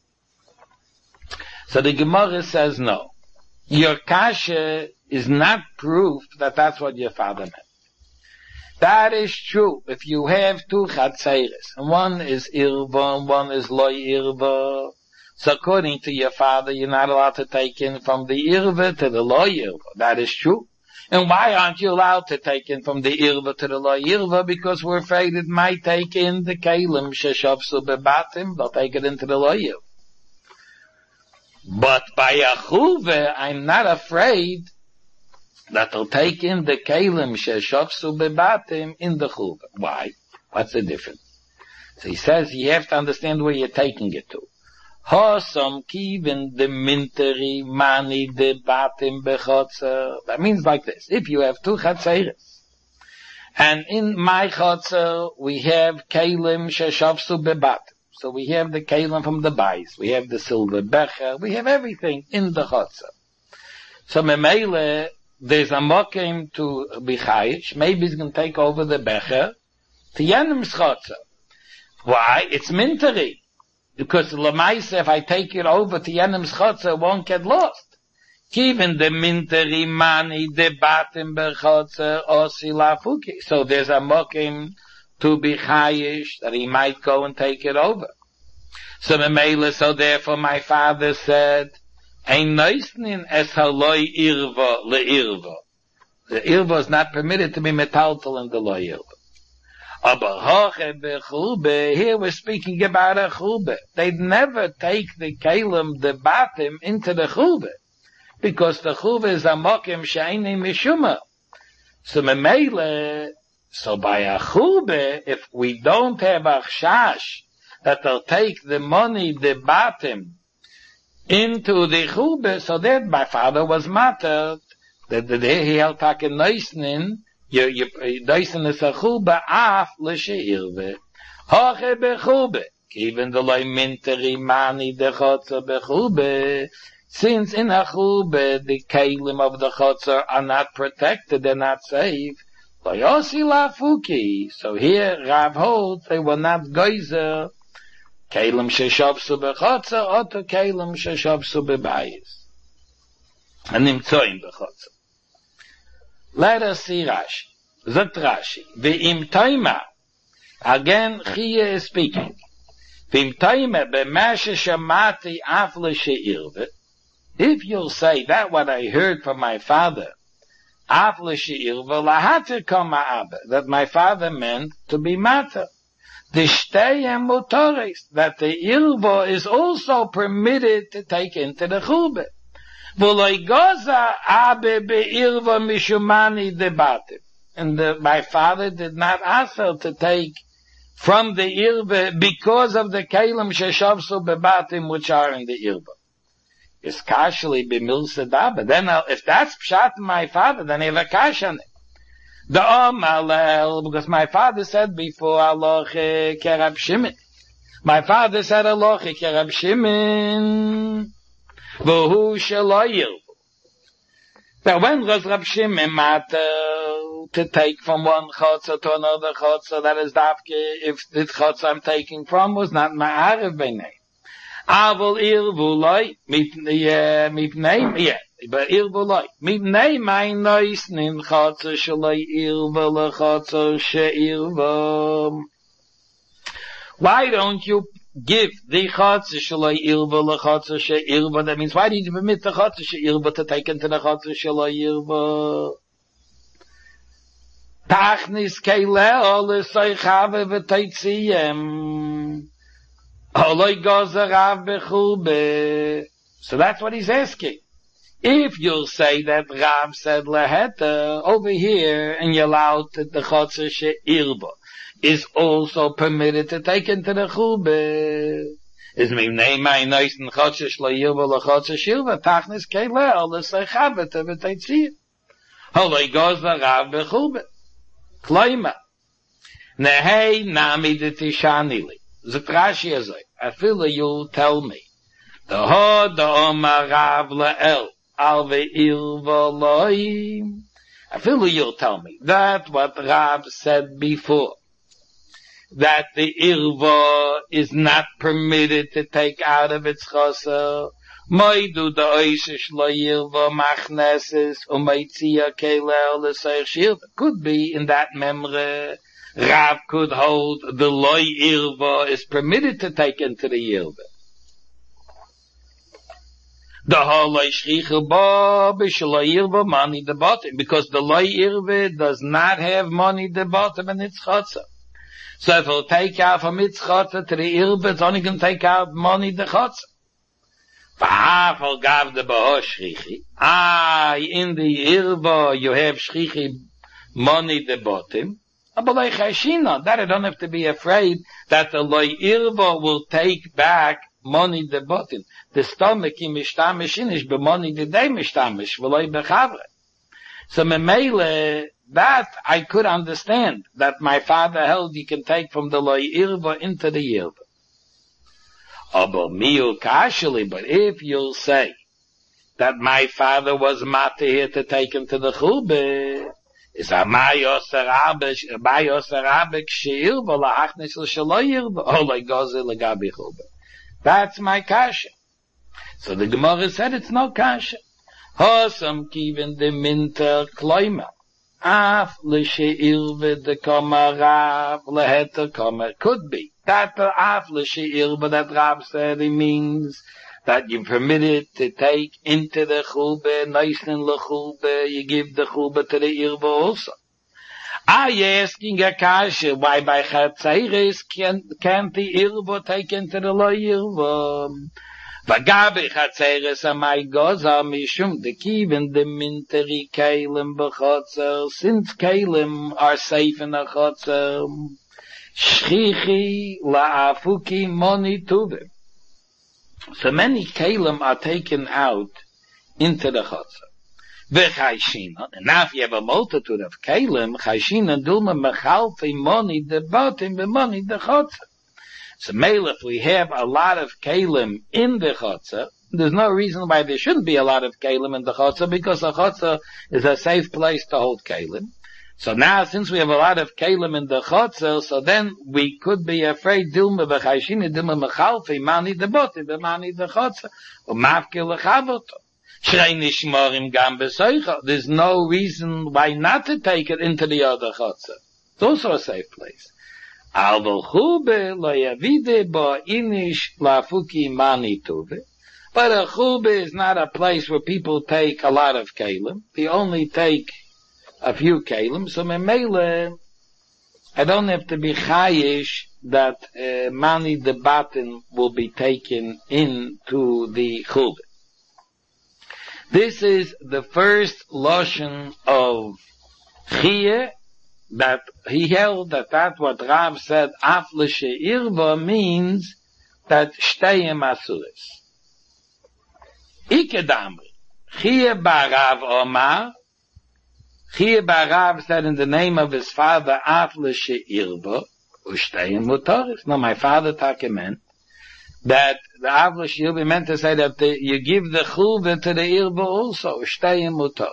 So the Gemara says no. Your kasha is not proof that that's what your father meant. That is true. If you have 2 chatzeres, and one is irva and one is lo irva, so according to your father, you're not allowed to take in from the irva to the lo irva. That is true. And why aren't you allowed to take in from the irva to the lo irva? Because we're afraid it might take in the kelim sheshavsu bebatim. They'll take it into the lo irva. But by a chuve, I'm not afraid that they'll take in the kelim sheshofsu bebatim in the chuve. Why? What's the difference? So he says you have to understand where you're taking it to. Hosam kivin the minteri mani de batim bechotzer. That means like this. If you have 2 chatzeres, and in my chotzer we have kelim sheshofsu bebatim. So we have the kelim from the bais, we have the silver becher, we have everything in the chotzer. So Memele, there's a mokim to be chayish, maybe he's going to take over the becher to Yanim's chotzer. Why? It's minteri. Because Lamaisa, if I take it over to Yanim's chotzer, it won't get lost. Even the minteri mani debatim bechotzer osi lafuki. So there's a mokim to be chayish, that he might go and take it over. So Memele, so therefore my father said, ein noisnin es haloi irva le'irva. The irva is not permitted to be metaltal in the lo irva. Aber hoche bechulbe, here we're speaking about a chulbe. They'd never take the kelim, the batim, into the chulbe. because the chuva is a mokim she'eini mishuma. So memele, so by a chuva, if we don't have achshash, that they'll take the money, the batim, into the chuba, so that my father was matter, that the day he held tak in neisnin, neisnin is a chuba af l'she'irve, hoche bechube, even the loy minteri mani de chotzer bechube, since in a chuba, the kalim of the chotzer are not protected, they're not safe, loyosi lafuki, so here Rav holds, they were not geyser, Kalim sheshavsu bechotzer, oto kalim sheshavsu bebayis. And nimtzoim bechotzer. Let us see Rashi. Zot Rashi. Ve'im toima. Again, Chiyah is speaking. Ve'im toima b'mashe shamati af l'she'irve. If you'll say that what I heard from my father, af l'she'irve, lahatir koma abba, that my father meant to be matter. The shteyem motores, that the irvo is also permitted to take into the chube. V'loi goza abe be'irvo mishumani debatim. And my father did not ask her to take from the irvo because of the kelim sheshavsu bebatim which are in the irvo. It's kashli b'mil sedaba. Then if that's pshat my father, then he have a kash on it. The Omalel, because my father said before, Aloche kerab Shimon. My father said Aloche kerab Shimon. V'hu shelo. Now when was Rab Shimon matter to take from one chotzer to another chotzer, that is dafke, if the chotzer I'm taking from was not ma'arev b'nei. Avol irvu loy, mipnei, but irvu loy. Mipnei mein neisnin chotzer shaloi irvu lechotzer she'irvu. Why don't you give the chotzer shaloi irvu lechotzer she'irvu? That means, why did you permit the chotzer she'irvu to take into the chotzer shaloi irvu? Tachnis keileo l'soichave v'toitziyem. So that's what he's asking. If you'll say that Rav said leheta over here, and you're allowed that the chotzer she'irba is also permitted to take into the chube, is mimnei my nice and chotzer she'irba lechotzer she'irba tachnis keileh l'seichavet v'teitzir. Holoi goes the Rav bechube. Kloima. Nehei nami de tishanili. Zatrashi azay. I feel that you'll tell me. The hod omar Rav le'el al ve'il v'loim. I feel that you'll tell me that what Rav said before, that the irva is not permitted to take out of its chosser. Moidu the oishish lo irva machneses u'meitzia keilel l'seich shirva. Could be in that memre. Rav could hold the loy irva is permitted to take into the irva. The loy shricha ba b'shloy irva money the bottom, because the loy irva does not have money the bottom in its chotzer. So if he'll take out from its chotzer to the irva, it's only going to take out money the chotzer. V'hafal gav the baho shrichi. In the irva you have shrichi money the bottom. That I don't have to be afraid that the loy irva will take back money the bottom. The stomach in mishtamish inish be money the day mishtamish v'loy bechavre. So memele, that I could understand, that my father held you can take from the loy irva into the irva. Aber miu kashali, but if you'll say that my father was mata here to take him to the chube, is a mayos arabik sheir v'la'achnis l'shaloyir v'olay gozi l'gabi chube. That's my kasha. So the Gemara said it's no kasha. Hosam kiven de minter kloima. Af l'sheir v'dekoma rav l'heta koma. Could be. That the af l'sheir that Rav said it means that you permit it to take into the chube, nice and l'chube, you give the chube to the irva also. You asking a kasha, why by Chatzeiris can't the irva take into the lo irva? Vagabe chatzeres amai goza mishum de kiven de minteri kalim bechotzer, since kalim are safe in a chotzer, shchichi la'afuki moni tuve. So many kalim are taken out into the chotzer. V'chayshina, and now if you have a multitude of kalim, chayshina dulma mechalfi moni de botim b'moni de chotzer. So, male, if we have a lot of kalim in the chotzer, there's no reason why there shouldn't be a lot of kalim in the chotzer, because the chotzer is a safe place to hold kalim. So now, since we have a lot of kalim in the chotzer, so then we could be afraid, dilma v'chayshini, dilma mechalfi, mani deboti, v'mani de chotzer, u'mavke l'chavoto. Shrei nishmorim gam b'soicha. There's no reason why not to take it into the other chotzer. It's also a safe place. Alvo chube lo yavide bo inish lafuki mani tuve. But a chube is not a place where people take a lot of kalim. They only take a few kalim. So memele, I don't have to be chayish that mani debatin will be taken into the chube. This is the first lashon of chiyah, that he held that what Rav said, afle she'irva, means that shteyem asuris. Ike damri, chiyah barav omar, chiyah barav said in the name of his father, afle she'irva, ushteyem mutaris. No, my father meant that the afle she'irva meant to say that you give the chulva to the irva also, ushteyem mutaris.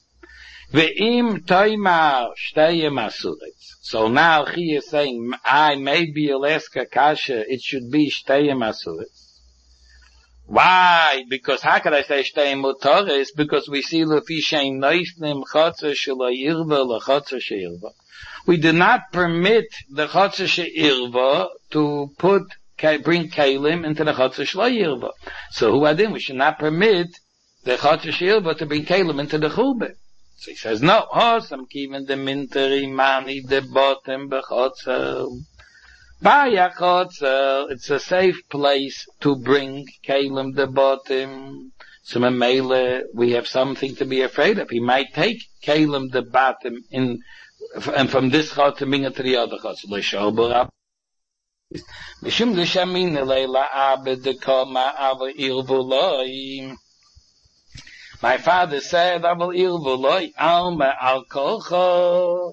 Ve'im toimar shteyem asuritz. So now he is saying, maybe Alaska kasha, it should be shteyem asuritz. Why? Because how could I say shteyem mutaris? Because we see lefi shein noisnim chotzer shelo yirva lechotzer she'irva. We do not permit the chotzer she'irva to bring kalim into the chotzer shelo yirva. So who adin? We should not permit the chotzer she'irva to bring kalim into the chulbeh. So he says, no, I'm keeping the minteri mani, the bottom, bechotzer. Baya chotzer, it's a safe place to bring kalim the bottom. So memele, we have something to be afraid of. He might take kalim the bottom and from this chotzer bring it to the other chotzer. L'shol barab. Mishum l'shamin leila abed dekoma ava irvuloi. My father said, Aval irvuloi alma al kolchoch.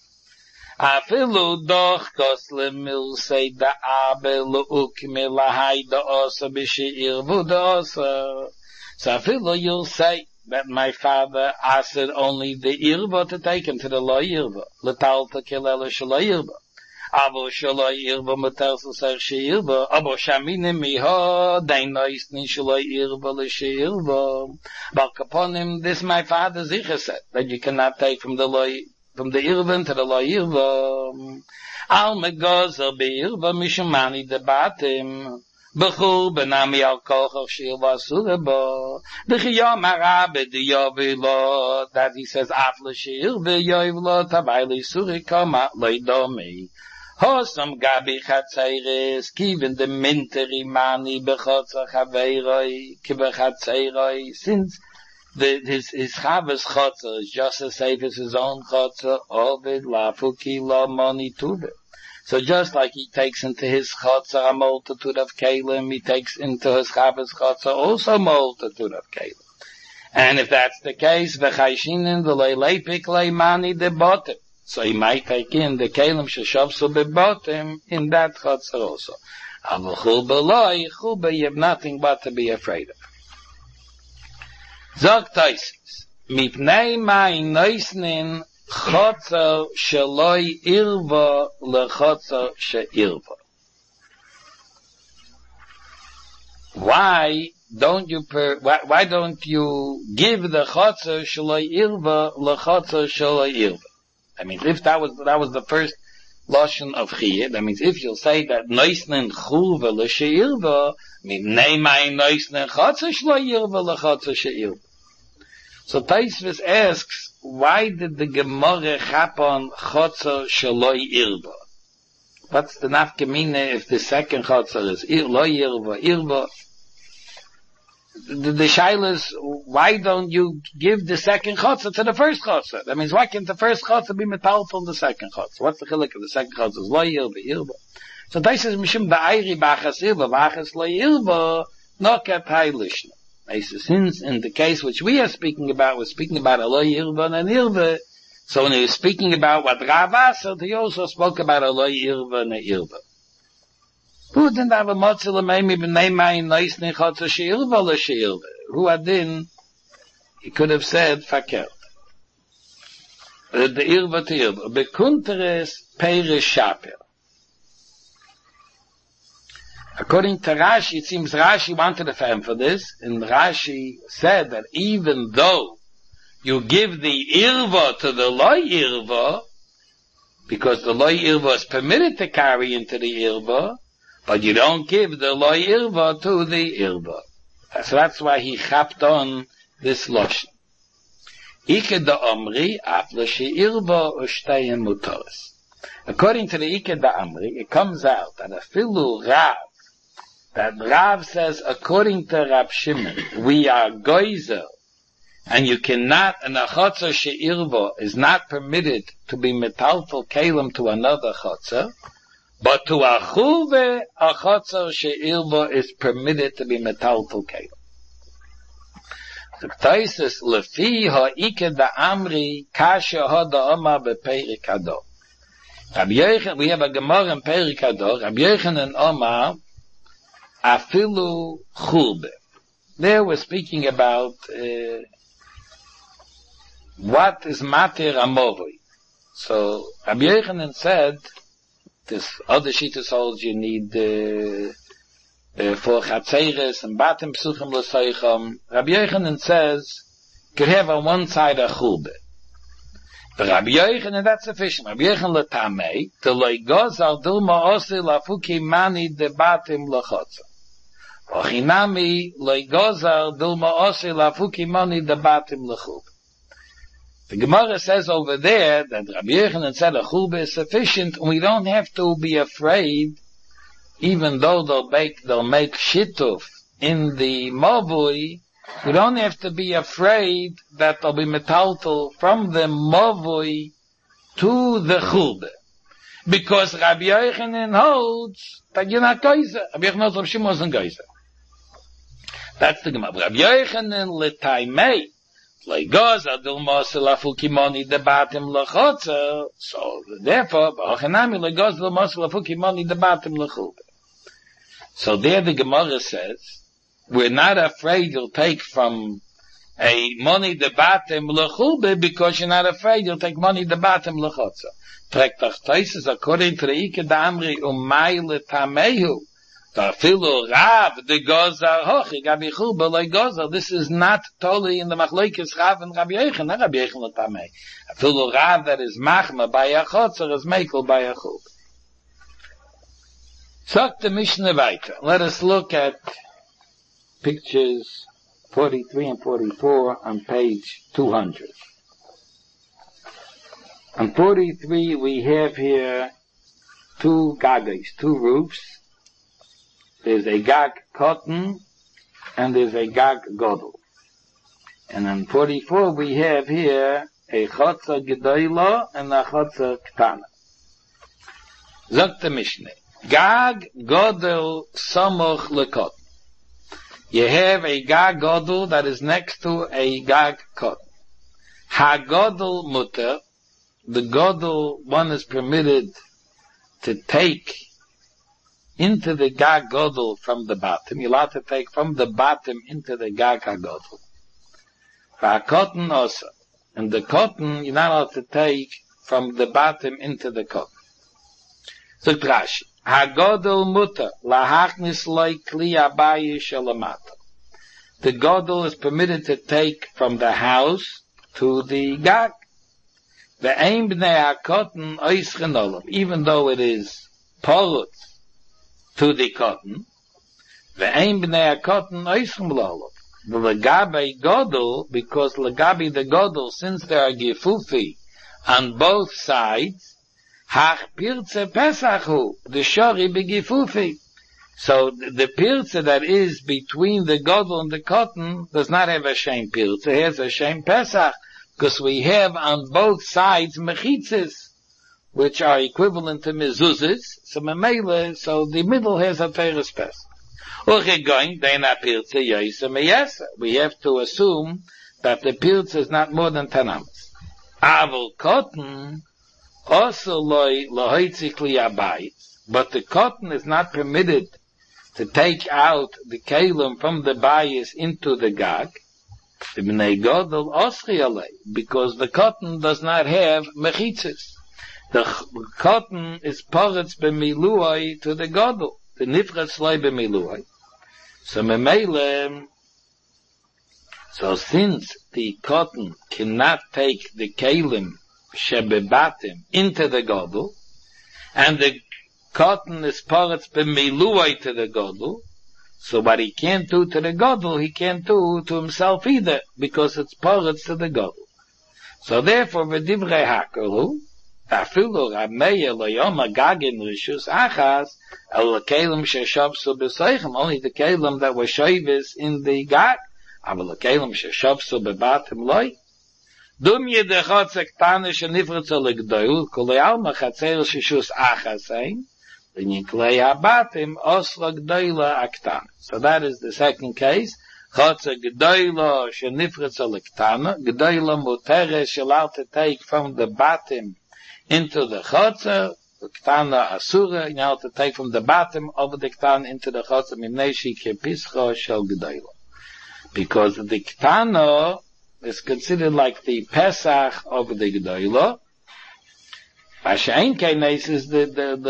Afilu doch kosle milsei da abe lu'ukme lahai da osa bishi irvu da osa. So afilu you'll say that my father asked only the irva to take him to the lo irva. L'talta kelele shelo irva. Abo shelo irva matersu ser she irva. Abo shamine miho dein noisnin shelo irva le she irva. But upon him, this my father Zicha said, that you cannot take from the irva to the lo irva. Al megozer be irva mishumani debatim. Bechul benami al kochach shir vasureba. Bechiyom harabe diyovilo, that he says afle shir v'yoyvlo tabayli surikama leidomi. Hosam gabi chatzeiris, kiven de minteri mani bechotzer chaveiroi, kibechatzeroi, since his chavas chotzer is just as safe as his own chotzer, ovid lafuki la moni tuve. So just like he takes into his chotzer a multitude of kalim, he takes into his chavas chotzer also a multitude of kalim. And if that's the case, v'chayshinin v'leilepik leimani de botim. So he might take in the kalim sheshavsu bebotim in that chotzer also. Avo chulba, you have nothing but to be afraid of. Zog Taisis, mipnei ma'in noisnin chotzer sheloi irva lechotzer she'irva. Why don't you give the chotzer sheloi irva lechotzer sheloi irva? I mean, if that was the first lashon of chiyah, that means if you'll say that noisnin chuva l'she'irva, mipnei ma'in noisnin chotzer sheloi irva lechotzer she'irva. So Taisvis asks, why did the Gemara chap on chotzer sheloi irva? What's the nafkamina if the second chotzer is lo irva, irva? the shaila is, why don't you give the second chotzer to the first chotzer? That means, why can't the first chotzer be metaltal on the second chotzer? What's the chiluk of the second chotzer? Is lo yirba, irba. So this is mishum ba'ayri b'achas irba, b'achas lo yirba, no katai lishna. Since in the case which we are speaking about, we're speaking about a lo yirba and an irba, so when he was speaking about what Rav said, he also spoke about a lo yirba and a irba. Who didn't have a motzila maybe b'nei mayin nois nechotza she'irba lo she'irba? Who adin, he could have said fakert. The irba to irba. Bekunteres peirish shaper. According to Rashi, it seems Rashi wanted to affirm for this, and Rashi said that even though you give the irva to the loy irva, because the loy irva is permitted to carry into the irva, but you don't give the loy irva to the irva. So that's why he chapped on this lotion. Ike da omri, afle she irva ushtayim mutoris. According to the Ike da omri, it comes out that a filu Rav, that Rav says, according to Rab Shimon, we are goizer, and you cannot, and a chotzer she'irva is not permitted to be metalful kalim to another chotzer, but to a chuve, a chotzer she'irva is permitted to be metalful kalim. The Taisus, lefi ha'ike da amri, kasha ha'da omar be'perik hado. Rabbi Yochanan, we have a Gemara in Perik hado, Rabbi Yochanan Omar, afilu churbe. There we're speaking about what is matir amovoi. So Rabbi Yochanan said, this other shittas holds you need for chatzeres and batim psuchim l'soicham. Rabbi Yochanan says could have on one side a churbe. But Rabbi Yochanan, that's sufficient. Rabbi Yochanan letamei to loigozal dulma osi lafuki mani debatim l'chotza. Ochinami loigozal dulma osi lafuki mani debatim l'chub. The Gemara says over there that Rabbi Yochanan said a chub is sufficient, and we don't have to be afraid, even though they'll make shituf in the mavui. We don't have to be afraid that they'll be metaltal from the mavui to the chub. Because Rabbi Yochanan holds that you're not geyser. Rabbi Yochanan holds Rabbi Shimon wasn't geyser. That's the Gemara. Rabbi Yochanan l'taimei le'goz adul mosel afukimoni debatim l'chotzer. So therefore, b'ochanami le'goz adul mosel afukimoni debatim l'chub. So there the Gemara says, we're not afraid you'll take from a money debatim l'chub because you're not afraid you'll take money debatim l'chotzer. Trektach Taisus, according to the Ike Damri, umay l'tamehu, ta'filu Rav, the Gozar, hochi, gabi chuba, loy Gozar. This is not totally in the machlokes Rav and Rabbi Yochanan, not Rabbi Yochanan l'tamei. Ta'filu Rav that is machma by a chotzer is mekel by a chub. Sog the Mishnah weiter. Let us look at pictures 43 and 44 on page 200. On 43, we have here two gagas, two roofs. There's a gag cotton, and there's a gag godel. And on 44, we have here a chotzer gedoyla and a chotzer ktana. Zogt the Mishnah. Gag godel samoch lekotton. You have a gag godel that is next to a gag cotton. Ha godel mutter. The godel, one is permitted to take into the gag godel from the bottom. You're allowed to take from the bottom into the gag godel. For cotton also. And the cotton, you're not allowed to take from the bottom into the cotton. So Rashi, ha godel mutter, lahachnis loy kli abayi shalamata. The godel is permitted to take from the house to the gag. The aim b'nei cotton oischen olav, even though it is porut to the cotton, the aim b'nei cotton oischen olav. The legabe godel, because legabe the godel, since there are gefufi on both sides, hach pirze pesachu, the shori begefufi. So the pirza that is between the Gadol and the cotton does not have a Shem pirza, it has a Shem Pesach, because we have on both sides mechitzes, which are equivalent to mezuzahs, so the middle has a Teres Pesach. We have to assume that the pirza is not more than 10 amos. Aval cotton, also lohoitzikli abayis, but the cotton is not permitted to take out the kelim from the bayis into the gag, because the cotton does not have mechitzes. The cotton is poretz b'miluai to the gadol, the nifretz loy b'miluai. So since the cotton cannot take the kelim shebebatim into the gadol, and the cotton is poretz b'miluai to the gadol, so what he can't do to the gadol, he can't do to himself either, because it's poretz to the gadol. So therefore, v'divrei hakalu, afilu Rab Meir lo yoma gagin rishus achas, el kelim sheshavsu b'seichem, only the kelim that were shavis in the gag, aval kelim sheshavsu bebatim loy. Dum yedechotze ktane shenifretze legdoil, kolei alma chatzer sheshus achas ein, so that is the second case. Chotze gedoyla shenifretze lektana. Gedoyla mutere is allowed to take from the batim into the chotze. Lektana asura, you know, to take from the batim over the ktana into the chotze. Mimneshi kepischa shel gedoyla. Because the ktana is considered like the Pesach of the gedoyla. Bashain Kaines is the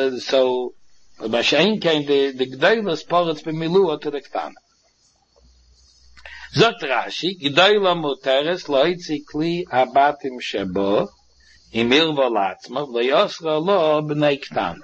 G'dayla is poretz b'milua to the Ktana. Zot Rashi, G'dayla muteres lo hitzi kli habatim shebo, imir v'latzma, v'yosra lo b'nei Ktana.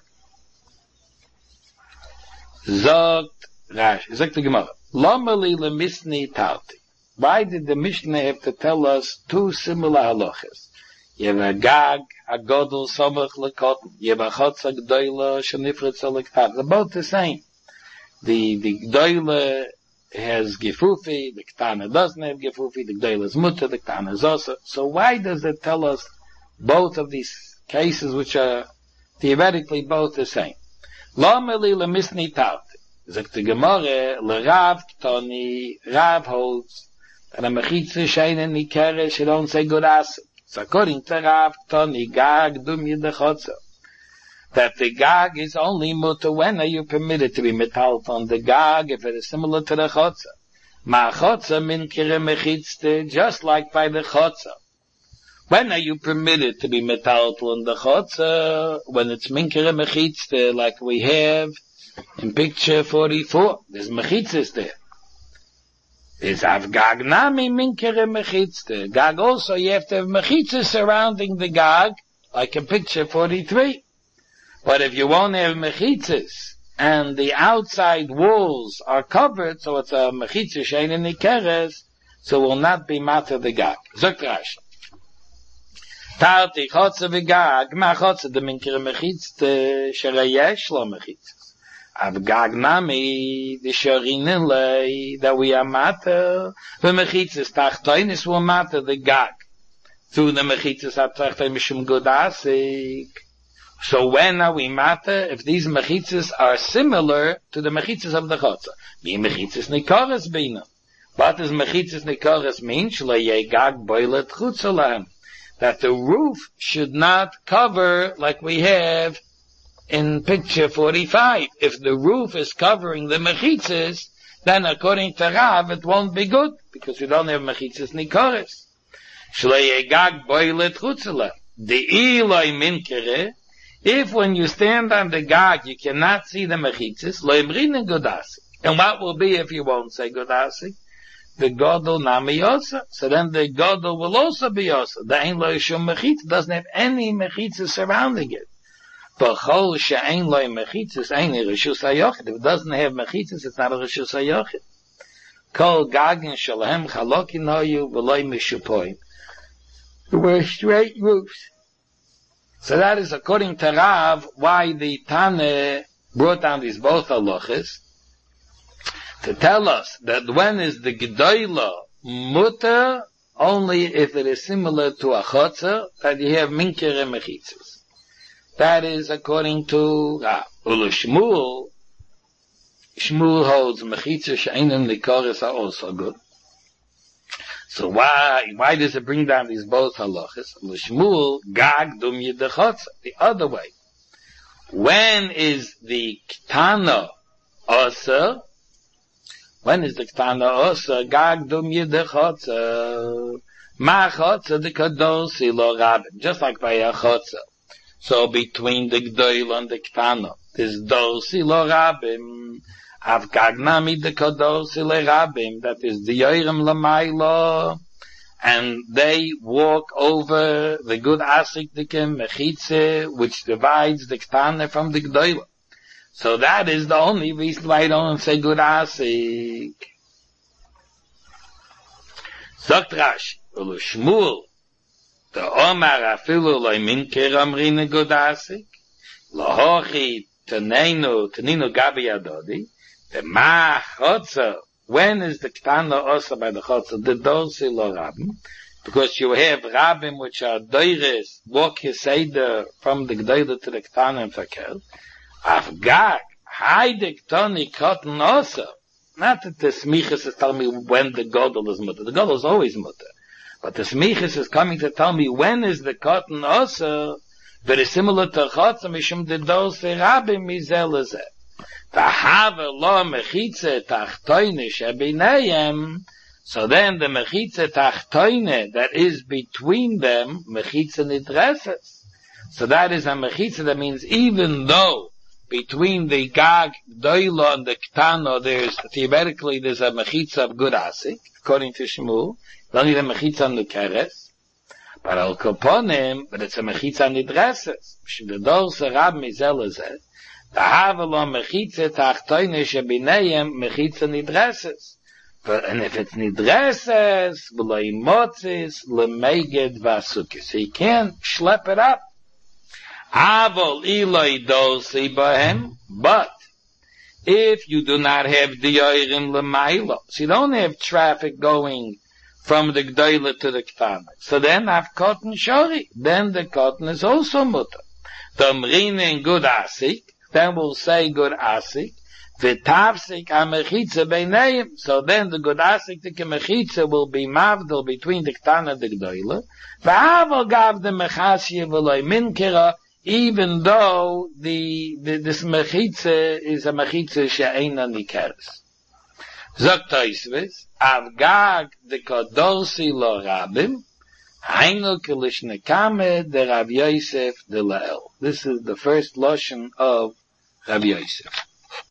Zot Rashi, Zot the Gemara, Lama li lemisni tarti. Why did the Mishnah have to tell us two similar halachas? You have a gag, a godel, somach, lekotten. You have a chotz, a gdoila, shenifretz, a lektat. They're both the same. The gdoila has gefufi, the ktana doesn't have gefufi, the gdoila is mutter, the ktana is also. So why does it tell us both of these cases which are theoretically both the same? Lo meli lemisni tauti. Zegt the Gemara, lerav ktoni, Rav holds, that a mechitze sheinen nikere, she don't say good as. So according to Rav Toni, Gag dum yidechotza, that the Gag is only mutter when are you permitted to be metalt on the Gag if it is similar to the Chotza. Ma Chotza min kire mechitzte, just like by the Chotza. When are you permitted to be metalt on the Chotza? When it's min kire mechitzte, like we have in picture 44. There's mechitzes there. Is av gag nami minkere mechitzte. Gag also, you have to have mechitzes surrounding the gag, like in picture 43. But if you won't have mechitzes, and the outside walls are covered, so it's a mechitzes shein in ikeres, so will not be matter the gag. Zok Rashi. Tarti chotze v'gag, ma chotze de minkere mechitzte, shereyesh lo mechitzes. Av gag nami, the sharinen lei, that we are matter, the mechitzes tachtoinis will matter the gag. Through the mechitzes atachtoin mishum godasik. So when are we matter? If these mechitzes are similar to the mechitzes of the chotza. Mi mechitzes nikoras bina. What does mechitzes nikoras mean? Shlo gag boilet chutzolam. That the roof should not cover like we have in picture 45. If the roof is covering the mechitzes, then according to Rav, it won't be good, because we don't have mechitzes nikoras. Shlei gag boilet chutzela. The iloi minkere, if when you stand on the gag, you cannot see the mechitzes, lo imrinen godasik. And what will be if you won't say godasik? The godel nami yosa. So then the godel will also be yosa. The ein lo yishum mechitz doesn't have any mechitzes surrounding it. B'chol she'ein lo mechitzes ein reshus hayochid. If it doesn't have mechitzes, it's not a reshus hayochid. Kol gagin shalahem chalokin hoyu v'loi mishupoim. There were straight roofs. So that is according to Rav why the Tane brought down these both halachas, to tell us that when is the Gedoyla mutter, only if it is similar to a chotzer, that you have minker and mechitzas. That is according to Rav. Shmuel holds mechitzas she'einem nikoris are also good. So why does it bring down these both halachas? Shmuel gag dum yedechotzer, the other way. When is the ktana oser? When is the ktana oser? Gag dum yedechotzer. Ma chotzer de kadosi lo rabim. Just like by a chotzer. So between the gdoil and the ktana, there's dosi lo rabim. Av gagnami de kadosi le rabim. That is the yoyrim lamaylo. And they walk over the good asik dikim mechitze, which divides the ktana from the gdoila. So that is the only reason why I don't say good asik. Sagt Rashi, Ulu Shmuel, the Omar afilu loy minker amrine good asik, lohochi teninu gabi adodi, the ma chotzer. When is the ktana also by the chotzer? The dosi lo rabim, because you have rabim which are doires, walk his seder from the gdoila to the ktana and fakel. Afgag, haide ktani cotton also. Not that the smichas is telling me when the godel is mutter. The godel is always mutter. But the smichas is coming to tell me when is the cotton also, very similar to chotzer, mishum the dosi rabim mizelazeh. So then the mechitza tachtoine that is between them, mechitza nidreses. So that is a mechitza that means even though between the gag, doilo, and the ktano, theoretically there's a mechitza of good asik, according to Shmuel, only the mechitza on the keres, but al koponim, but it's a mechitza nidreses. The dos rab mizelazet. The havelo mechitze tachtoine shebineim mechitze nidreses. And if it's nidreses, v'lo imotzis lemeged vasukis. So you can't schlep it up. Avol iloi dosi bahem. But if you do not have diyorim lemailo, so you don't have traffic going from the gdoila to the ktana, so then have cotton shori. Then the cotton is also mutter. The mrine in good asik. Then we'll say good asik. V'tavsik ha-mechitza beineim. So then the good asik, the mechitza will be mavdil between the ktana and the gdoila. V'havel gav the mechasya v'loi minkera, even though this mechitza is a mechitza she'eina nikeres. Zok Tosfos, avgag de kadosi lo rabim, hainu kelish nekame de Rav Yosef de Lael. This is the first lashon of Rav Yosef.